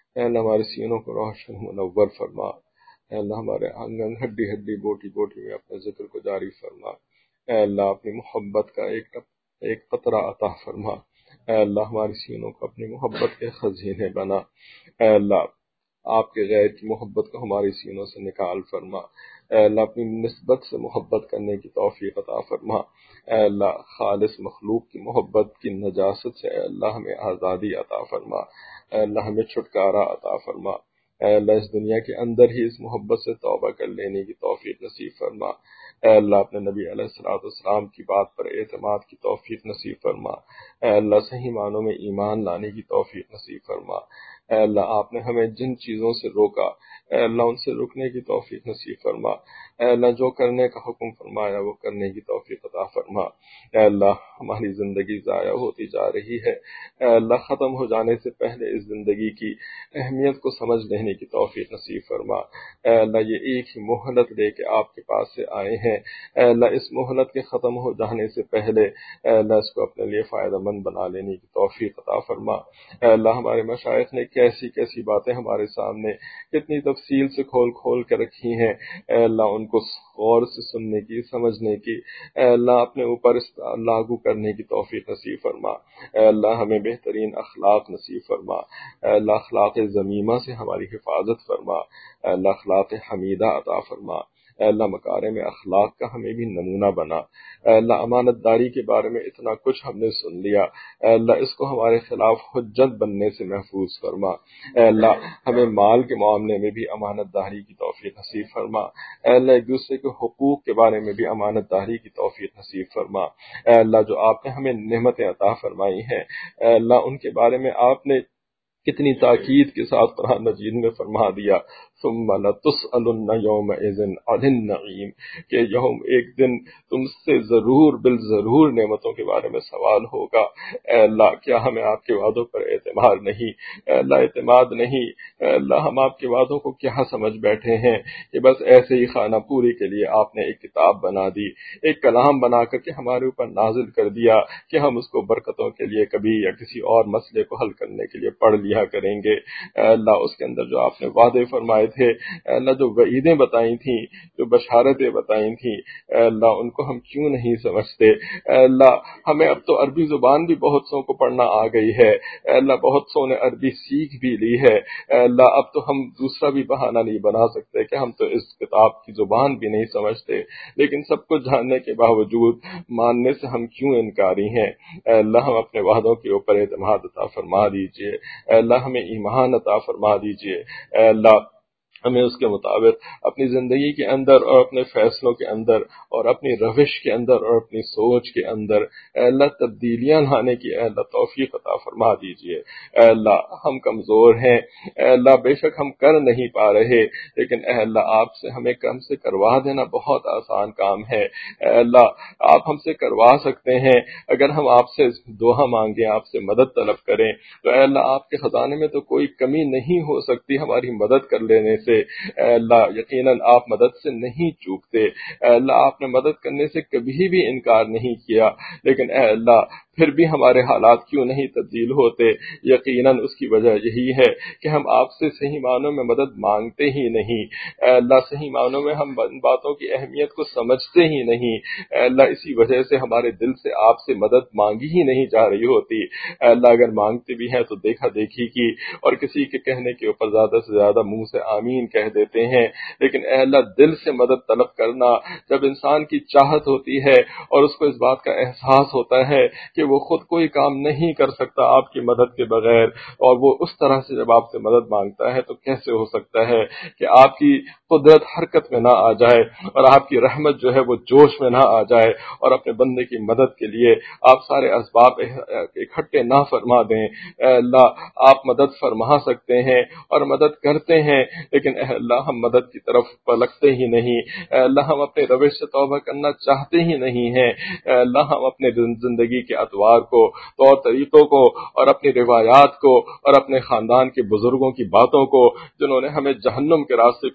اے اللہ ہمارے سینوں کو روشن منور فرما، اے اللہ ہمارے آنگن ہڈی ہڈی بوٹی بوٹی میں اپنے ذکر کو جاری فرما، اے اللہ اپنی محبت کا ایک قطرہ عطا فرما، اے اللہ ہمارے سینوں کو اپنی محبت کے خزینے بنا، اے اللہ آپ کے غیر کی محبت کو ہمارے سینوں سے نکال فرما، اے اللہ اپنی نسبت سے محبت کرنے کی توفیق عطا فرما، اے اللہ خالص مخلوق کی محبت کی نجاست سے اے اللہ ہمیں آزادی عطا فرما، اے اللہ ہمیں چھٹکارا عطا فرما، اے اللہ اس دنیا کے اندر ہی اس محبت سے توبہ کر لینے کی توفیق نصیب فرما، اے اللہ اپنے نبی علیہ الصلوۃ والسلام کی بات پر اعتماد کی توفیق نصیب فرما، اے اللہ صحیح معنوں میں ایمان لانے کی توفیق نصیب فرما، اے اللہ آپ نے ہمیں جن چیزوں سے روکا اے اللہ ان سے رکنے کی توفیق نصیب فرما، اے اللہ جو کرنے کا حکم فرمایا وہ کرنے کی توفیق عطا فرما، اے اللہ ہماری زندگی ضائع ہوتی جا رہی ہے، اے اللہ ختم ہو جانے سے پہلے اس زندگی کی اہمیت کو سمجھ لینے کی توفیق نصیب فرما، اے اللہ یہ ایک ہی مہلت لے کے آپ کے پاس سے آئے ہیں، اے اللہ اس مہلت کے ختم ہو جانے سے پہلے اے اللہ اس کو اپنے لیے فائدہ مند بنا لینے کی توفیق عطا فرما، اے اللہ ہمارے مشائخ نے کیسی کیسی باتیں ہمارے سامنے کتنی تفصیل سے کھول کھول کے رکھی ہیں، اے اللہ ان کو غور سے سننے کی سمجھنے کی اے اللہ اپنے اوپر لاگو کرنے کی توفیق نصیب فرما، اے اللہ ہمیں بہترین اخلاق نصیب فرما، اے اللہ اخلاق ذمیمہ سے ہماری حفاظت فرما، اے اللہ اخلاق حمیدہ عطا فرما، اے اللہ مکارم اخلاق کا ہمیں بھی نمونہ بنا، اے اللہ امانت داری کے بارے میں اتنا کچھ ہم نے سن لیا، اے اللہ اس کو ہمارے خلاف حجت بننے سے محفوظ فرما، اے اللہ ہمیں مال کے معاملے میں بھی امانت داری کی توفیق نصیب فرما، اے اللہ ایک دوسرے کے حقوق کے بارے میں بھی امانت داری کی توفیق نصیب فرما، اے اللہ جو آپ نے ہمیں نعمتیں عطا فرمائی ہیں اے اللہ ان کے بارے میں آپ نے کتنی تاکید کے ساتھ قرآن مجید میں فرما دیا ثم لتسألن یومئذ عن النعیم، کہ یوم ایک دن تم سے ضرور بالضرور نعمتوں کے بارے میں سوال ہوگا، اے اللہ کیا ہمیں آپ کے وعدوں پر اعتماد نہیں، اے اللہ اعتماد نہیں، اے اللہ ہم آپ کے وعدوں کو کیا سمجھ بیٹھے ہیں کہ بس ایسے ہی خانہ پوری کے لیے آپ نے ایک کتاب بنا دی، ایک کلام بنا کر کے ہمارے اوپر نازل کر دیا کہ ہم اس کو برکتوں کے لیے کبھی یا کسی اور مسئلے کو حل کرنے کے لیے پڑھ لیا کریں گے، اے اللہ اس کے اندر جو آپ نے وعدے فرمائے تھے، اے اللہ جو وعیدیں بتائی تھیں، جو بشارتیں بتائی تھیں، اے اللہ ان کو ہم کیوں نہیں سمجھتے، اے اللہ ہمیں اب تو عربی زبان بھی بہت سو کو پڑھنا آ گئی ہے، اے اللہ بہت سو نے عربی سیکھ بھی لی ہے، اے اللہ اب تو ہم دوسرا بھی بہانہ نہیں بنا سکتے کہ ہم تو اس کتاب کی زبان بھی نہیں سمجھتے، لیکن سب کچھ جاننے کے باوجود ماننے سے ہم کیوں انکاری ہیں، اے اللہ ہم اپنے وعدوں کے اوپر اعتماد عطا فرما دیجئے، اے اللہ ہمیں ایمان عطا فرما دیجئے، اے اللہ ہمیں اس کے مطابق اپنی زندگی کے اندر اور اپنے فیصلوں کے اندر اور اپنی روش کے اندر اور اپنی سوچ کے اندر اے اللہ تبدیلیاں لانے کی اے اللہ توفیق عطا فرما دیجئے، اے اللہ ہم کمزور ہیں، اے اللہ بے شک ہم کر نہیں پا رہے، لیکن اے اللہ آپ سے ہمیں کم سے کروا دینا بہت آسان کام ہے، اے اللہ آپ ہم سے کروا سکتے ہیں، اگر ہم آپ سے دعا مانگیں، آپ سے مدد طلب کریں تو اے اللہ آپ کے خزانے میں تو کوئی کمی نہیں ہو سکتی ہماری مدد کر لینے سے، اے اللہ یقیناً آپ مدد سے نہیں چوکتے، اے اللہ آپ نے مدد کرنے سے کبھی بھی انکار نہیں کیا، لیکن اے اللہ پھر بھی ہمارے حالات کیوں نہیں تبدیل ہوتے، یقیناً اس کی وجہ یہی ہے کہ ہم آپ سے صحیح معنوں میں مدد مانگتے ہی نہیں، اے اللہ صحیح معنوں میں ہم ان باتوں کی اہمیت کو سمجھتے ہی نہیں، اے اللہ اسی وجہ سے ہمارے دل سے آپ سے مدد مانگی ہی نہیں جا رہی ہوتی، اے اللہ اگر مانگتے بھی ہیں تو دیکھا دیکھی کی اور کسی کے کہنے کے اوپر زیادہ سے زیادہ منہ سے آمین کہہ دیتے ہیں، لیکن اے اللہ دل سے مدد طلب کرنا جب انسان کی چاہت ہوتی ہے اور اس کو اس بات کا احساس ہوتا ہے کہ وہ خود کوئی کام نہیں کر سکتا آپ کی مدد کے بغیر، اور وہ اس طرح سے جب آپ سے مدد مانگتا ہے تو کیسے ہو سکتا ہے کہ آپ کی قدرت حرکت میں نہ آ جائے اور آپ کی رحمت جو ہے وہ جوش میں نہ آ جائے اور اپنے بندے کی مدد کے لیے آپ سارے اسباب اکٹھے نہ فرما دیں، اے اللہ آپ مدد فرما سکتے ہیں اور مدد کرتے ہیں، لیکن اے اللہ ہم مدد کی طرف پلکتے ہی نہیں، اے اللہ ہم اپنے روش سے توبہ کرنا چاہتے ہی نہیں ہیں، اے اللہ ہم اپنے زندگی کے اطوار کو، طور طریقوں کو اور اپنی روایات کو اور اپنے خاندان کے بزرگوں کی باتوں کو جنہوں نے ہمیں جہنم کے راستے کے اوپر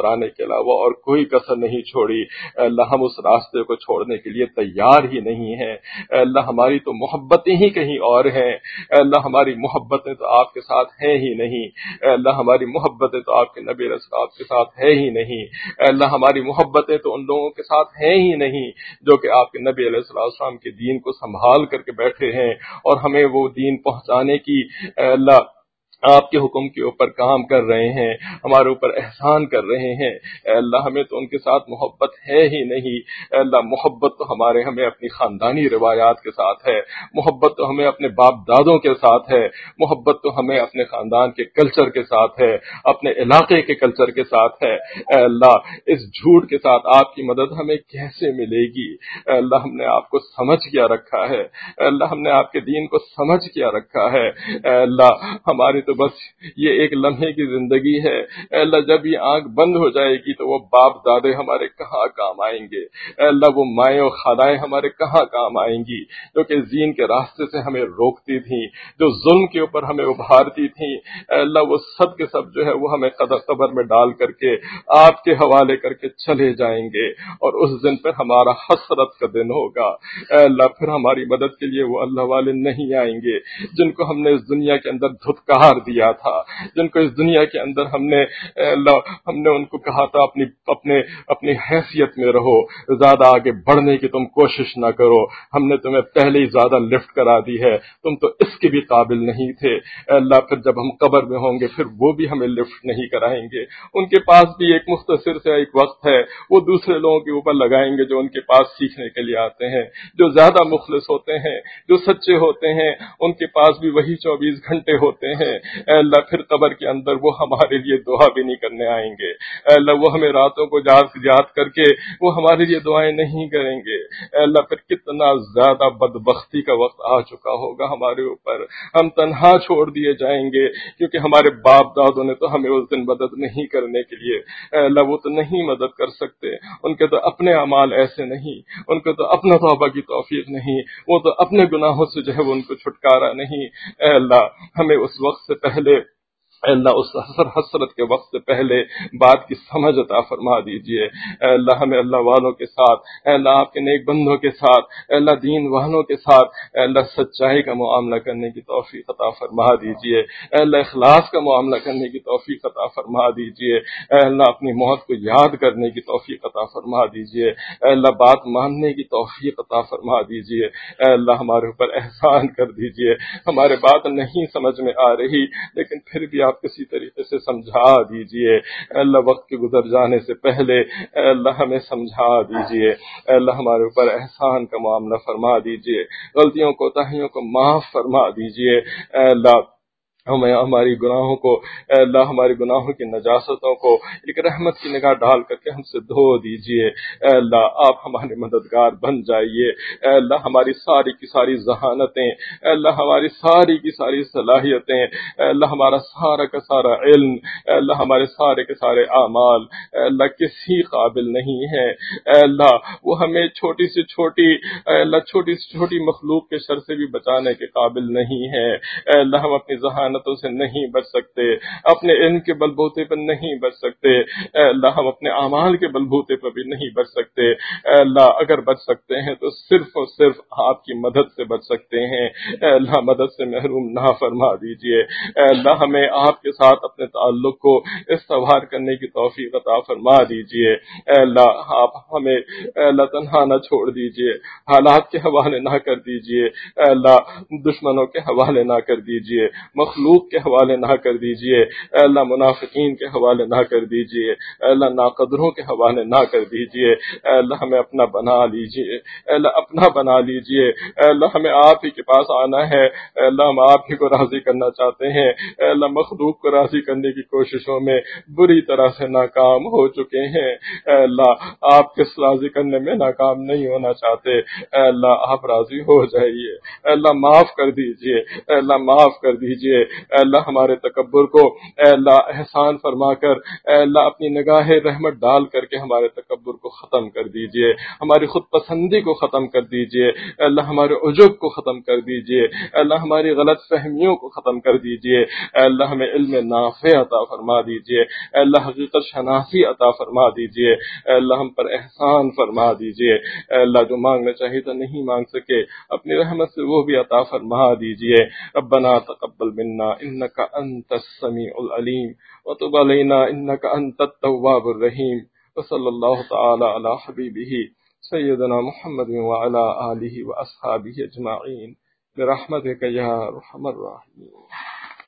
آنے کے علاوہ اور کوئی کسر نہیں چھوڑی۔ اے اللہ ہم اس راستے کو چھوڑنے کے لیے تیار ہی نہیں ہیں۔ اے اللہ ہماری تو محبتیں ہی کہیں اور ہیں۔ اے اللہ ہماری محبتیں تو آپ کے ساتھ ہیں ہی نہیں۔ اے اللہ ہماری محبتیں تو آپ کے نبی علیہ السلام کے ساتھ ہے ہی نہیں۔ اے اللہ ہماری محبتیں تو ان لوگوں کے ساتھ ہیں ہی نہیں جو کہ آپ کے نبی علیہ السلام کے دین کو سنبھال کر کے بیٹھے ہیں اور ہمیں وہ دین پہنچانے کی اے اللہ آپ کے حکم کے اوپر کام کر رہے ہیں، ہمارے اوپر احسان کر رہے ہیں۔ اے اللہ ہمیں تو ان کے ساتھ محبت ہے ہی نہیں۔ اے اللہ محبت تو ہمیں اپنی خاندانی روایات کے ساتھ ہے، محبت تو ہمیں اپنے باپ دادوں کے ساتھ ہے، محبت تو ہمیں اپنے خاندان کے کلچر کے ساتھ ہے، اپنے علاقے کے کلچر کے ساتھ ہے۔ اے اللہ اس جھوٹ کے ساتھ آپ کی مدد ہمیں کیسے ملے گی؟ اے اللہ ہم نے آپ کو سمجھ کیا رکھا ہے، اے اللہ ہم نے آپ کے دین کو سمجھ کیا رکھا ہے۔ اے اللہ ہماری تو بس یہ ایک لمحے کی زندگی ہے۔ اے اللہ جب یہ آنکھ بند ہو جائے گی تو وہ باپ دادے ہمارے کہاں کام آئیں گے؟ اے اللہ وہ مائیں اور خالائیں ہمارے کہاں کام آئیں گی جو کہ دین کے راستے سے ہمیں روکتی تھیں، جو ظلم کے اوپر ہمیں ابھارتی تھیں؟ اے اللہ وہ سب کے سب جو ہے وہ ہمیں قبر میں ڈال کر کے آپ کے حوالے کر کے چلے جائیں گے اور اس دن پر ہمارا حسرت کا دن ہوگا۔ اے اللہ پھر ہماری مدد کے لیے وہ اللہ والے نہیں آئیں گے جن کو ہم نے اس دنیا کے اندر دھتکار دیا تھا، جن کو اس دنیا کے اندر ہم نے ان کو کہا تھا اپنی حیثیت میں رہو، زیادہ آگے بڑھنے کی تم کوشش نہ کرو، ہم نے تمہیں پہلے ہی زیادہ لفٹ کرا دی ہے، تم تو اس کے بھی قابل نہیں تھے۔ اے اللہ پھر جب ہم قبر میں ہوں گے پھر وہ بھی ہمیں لفٹ نہیں کرائیں گے، ان کے پاس بھی ایک مختصر سے ایک وقت ہے، وہ دوسرے لوگوں کے اوپر لگائیں گے جو ان کے پاس سیکھنے کے لیے آتے ہیں، جو زیادہ مخلص ہوتے ہیں، جو سچے ہوتے ہیں، ان کے پاس بھی وہی 24 گھنٹے ہوتے ہیں۔ اے اللہ پھر قبر کے اندر وہ ہمارے لیے دعا بھی نہیں کرنے آئیں گے۔ اے اللہ وہ ہمیں راتوں کو یاد کر کے وہ ہمارے لیے دعائیں نہیں کریں گے۔ اے اللہ پھر کتنا زیادہ بدبختی کا وقت آ چکا ہوگا ہمارے اوپر، ہم تنہا چھوڑ دیے جائیں گے کیونکہ ہمارے باپ دادوں نے تو ہمیں اس دن مدد نہیں کرنے کے لیے، اے اللہ وہ تو نہیں مدد کر سکتے، ان کے تو اپنے اعمال ایسے نہیں، ان کو تو اپنا توبہ کی توفیق نہیں، وہ تو اپنے گناہوں سے جو ہے وہ ان کو چھٹکارا نہیں۔ اے اللہ ہمیں اس وقت سے پہلے، اے اللہ اس حسرت کے وقت سے پہلے بات کی سمجھ عطا فرما دیجئے۔ اے اللہ ہمیں اللہ والوں کے ساتھ، اے اللہ آپ کے نیک بندوں کے ساتھ، اے اللہ دین والوں کے ساتھ، اے اللہ سچائی کا معاملہ کرنے کی توفیق عطا فرما دیجئے۔ اے اللہ اخلاص کا معاملہ کرنے کی توفیق عطا فرما دیجئے۔ اے اللہ اپنی موت کو یاد کرنے کی توفیق عطا فرما دیجئے۔ اے اللہ بات ماننے کی توفیق عطا فرما دیجئے۔ اے اللہ ہمارے اوپر احسان کر دیجئے، ہمارے بات نہیں سمجھ میں آ رہی لیکن پھر بھی آپ کسی طریقے سے سمجھا دیجئے۔ اے اللہ وقت کے گزر جانے سے پہلے اے اللہ ہمیں سمجھا دیجئے۔ اے اللہ ہمارے اوپر احسان کا معاملہ فرما دیجئے، غلطیوں کوتاہیوں کو معاف فرما دیجئے۔ اے اللہ ہمیں ہماری گناہوں کو، اے اللہ ہماری گناہوں کی نجاستوں کو ایک رحمت کی نگاہ ڈال کر کے ہم سے دھو دیجئے۔ اے اللہ آپ ہمارے مددگار بن جائیے۔ اے اللہ ہماری ساری کی ساری ذہانتیں، اے اللہ ہماری ساری کی ساری صلاحیتیں، اے اللہ ہمارا سارا کا سارا علم، اے اللہ ہمارے سارے کے سارے اعمال اے اللہ کسی قابل نہیں ہے۔ اے اللہ وہ ہمیں چھوٹی سے چھوٹی، اے اللہ چھوٹی سے چھوٹی مخلوق کے شر سے بھی بچانے کے قابل نہیں ہے۔ اے اللہ ہم اپنی ذہانتوں سے نہیں بچ سکتے، اپنے علم کے بلبوتے پر نہیں بچ سکتے، اے اللہ ہم اپنے اعمال کے بلبوتے پر بھی نہیں بچ سکتے۔ اے اللہ اگر بچ سکتے ہیں تو صرف اور صرف آپ کی مدد سے بچ سکتے ہیں۔ اے اللہ مدد سے محروم نہ فرما دیجئے۔ اے اللہ ہمیں آپ کے ساتھ اپنے تعلق کو استوار کرنے کی توفیق عطا فرما دیجئے۔ اے اللہ آپ ہمیں اے اللہ تنہا نہ چھوڑ دیجئے، حالات کے حوالے نہ کر دیجئے، اے اللہ دشمنوں کے حوالے نہ کر دیجئے، مخلوق کے حوالے نہ کر دیجئے، اے اللہ منافقین کے حوالے نہ کر دیجئے، اے اللہ ناقدروں کے حوالے نہ کر دیجئے۔ اے اللہ ہمیں اپنا بنا لیجئے، اے اللہ اپنا بنا لیجئے۔ اے اللہ ہمیں آپ ہی کے پاس آنا ہے، اے اللہ ہم آپ ہی کو راضی کرنا چاہتے ہیں۔ اے اللہ مخلوق کو راضی کرنے کی کوششوں میں بری طرح سے ناکام ہو چکے ہیں۔ اے اللہ آپ کس راضی کرنے میں ناکام نہیں ہونا چاہتے۔ اے اللہ آپ راضی ہو جائیے، اے اللہ معاف کر دیجئے، اے اللہ معاف کر دیجئے۔ اے اللہ ہمارے تکبر کو اے اللہ احسان فرما کر، اے اللہ اپنی نگاہ رحمت ڈال کر کے ہمارے تکبر کو ختم کر دیجئے، ہماری خود پسندی کو ختم کر دیجئے، اے اللہ ہمارے عجب کو ختم کر دیجئے، اے اللہ ہماری غلط فہمیوں کو ختم کر دیجئے، اے اللہ ہمیں علم نافع عطا فرما دیجئے، اے اللہ حقیقت شناسی بھی عطا فرما دیجئے۔ اے اللہ ہم پر احسان فرما دیجئے۔ اے اللہ جو مانگنا چاہیے تو نہیں مانگ سکے، اپنی رحمت سے وہ بھی عطا فرما دیجئے۔ ربنا تقبل منا انك انت السميع العليم وتب علينا انك انت التواب الرحيم، وصلى الله تعالى على حبيبه سيدنا محمد وعلى آله وأصحابه أجمعين برحمتك يا أرحم الراحمين۔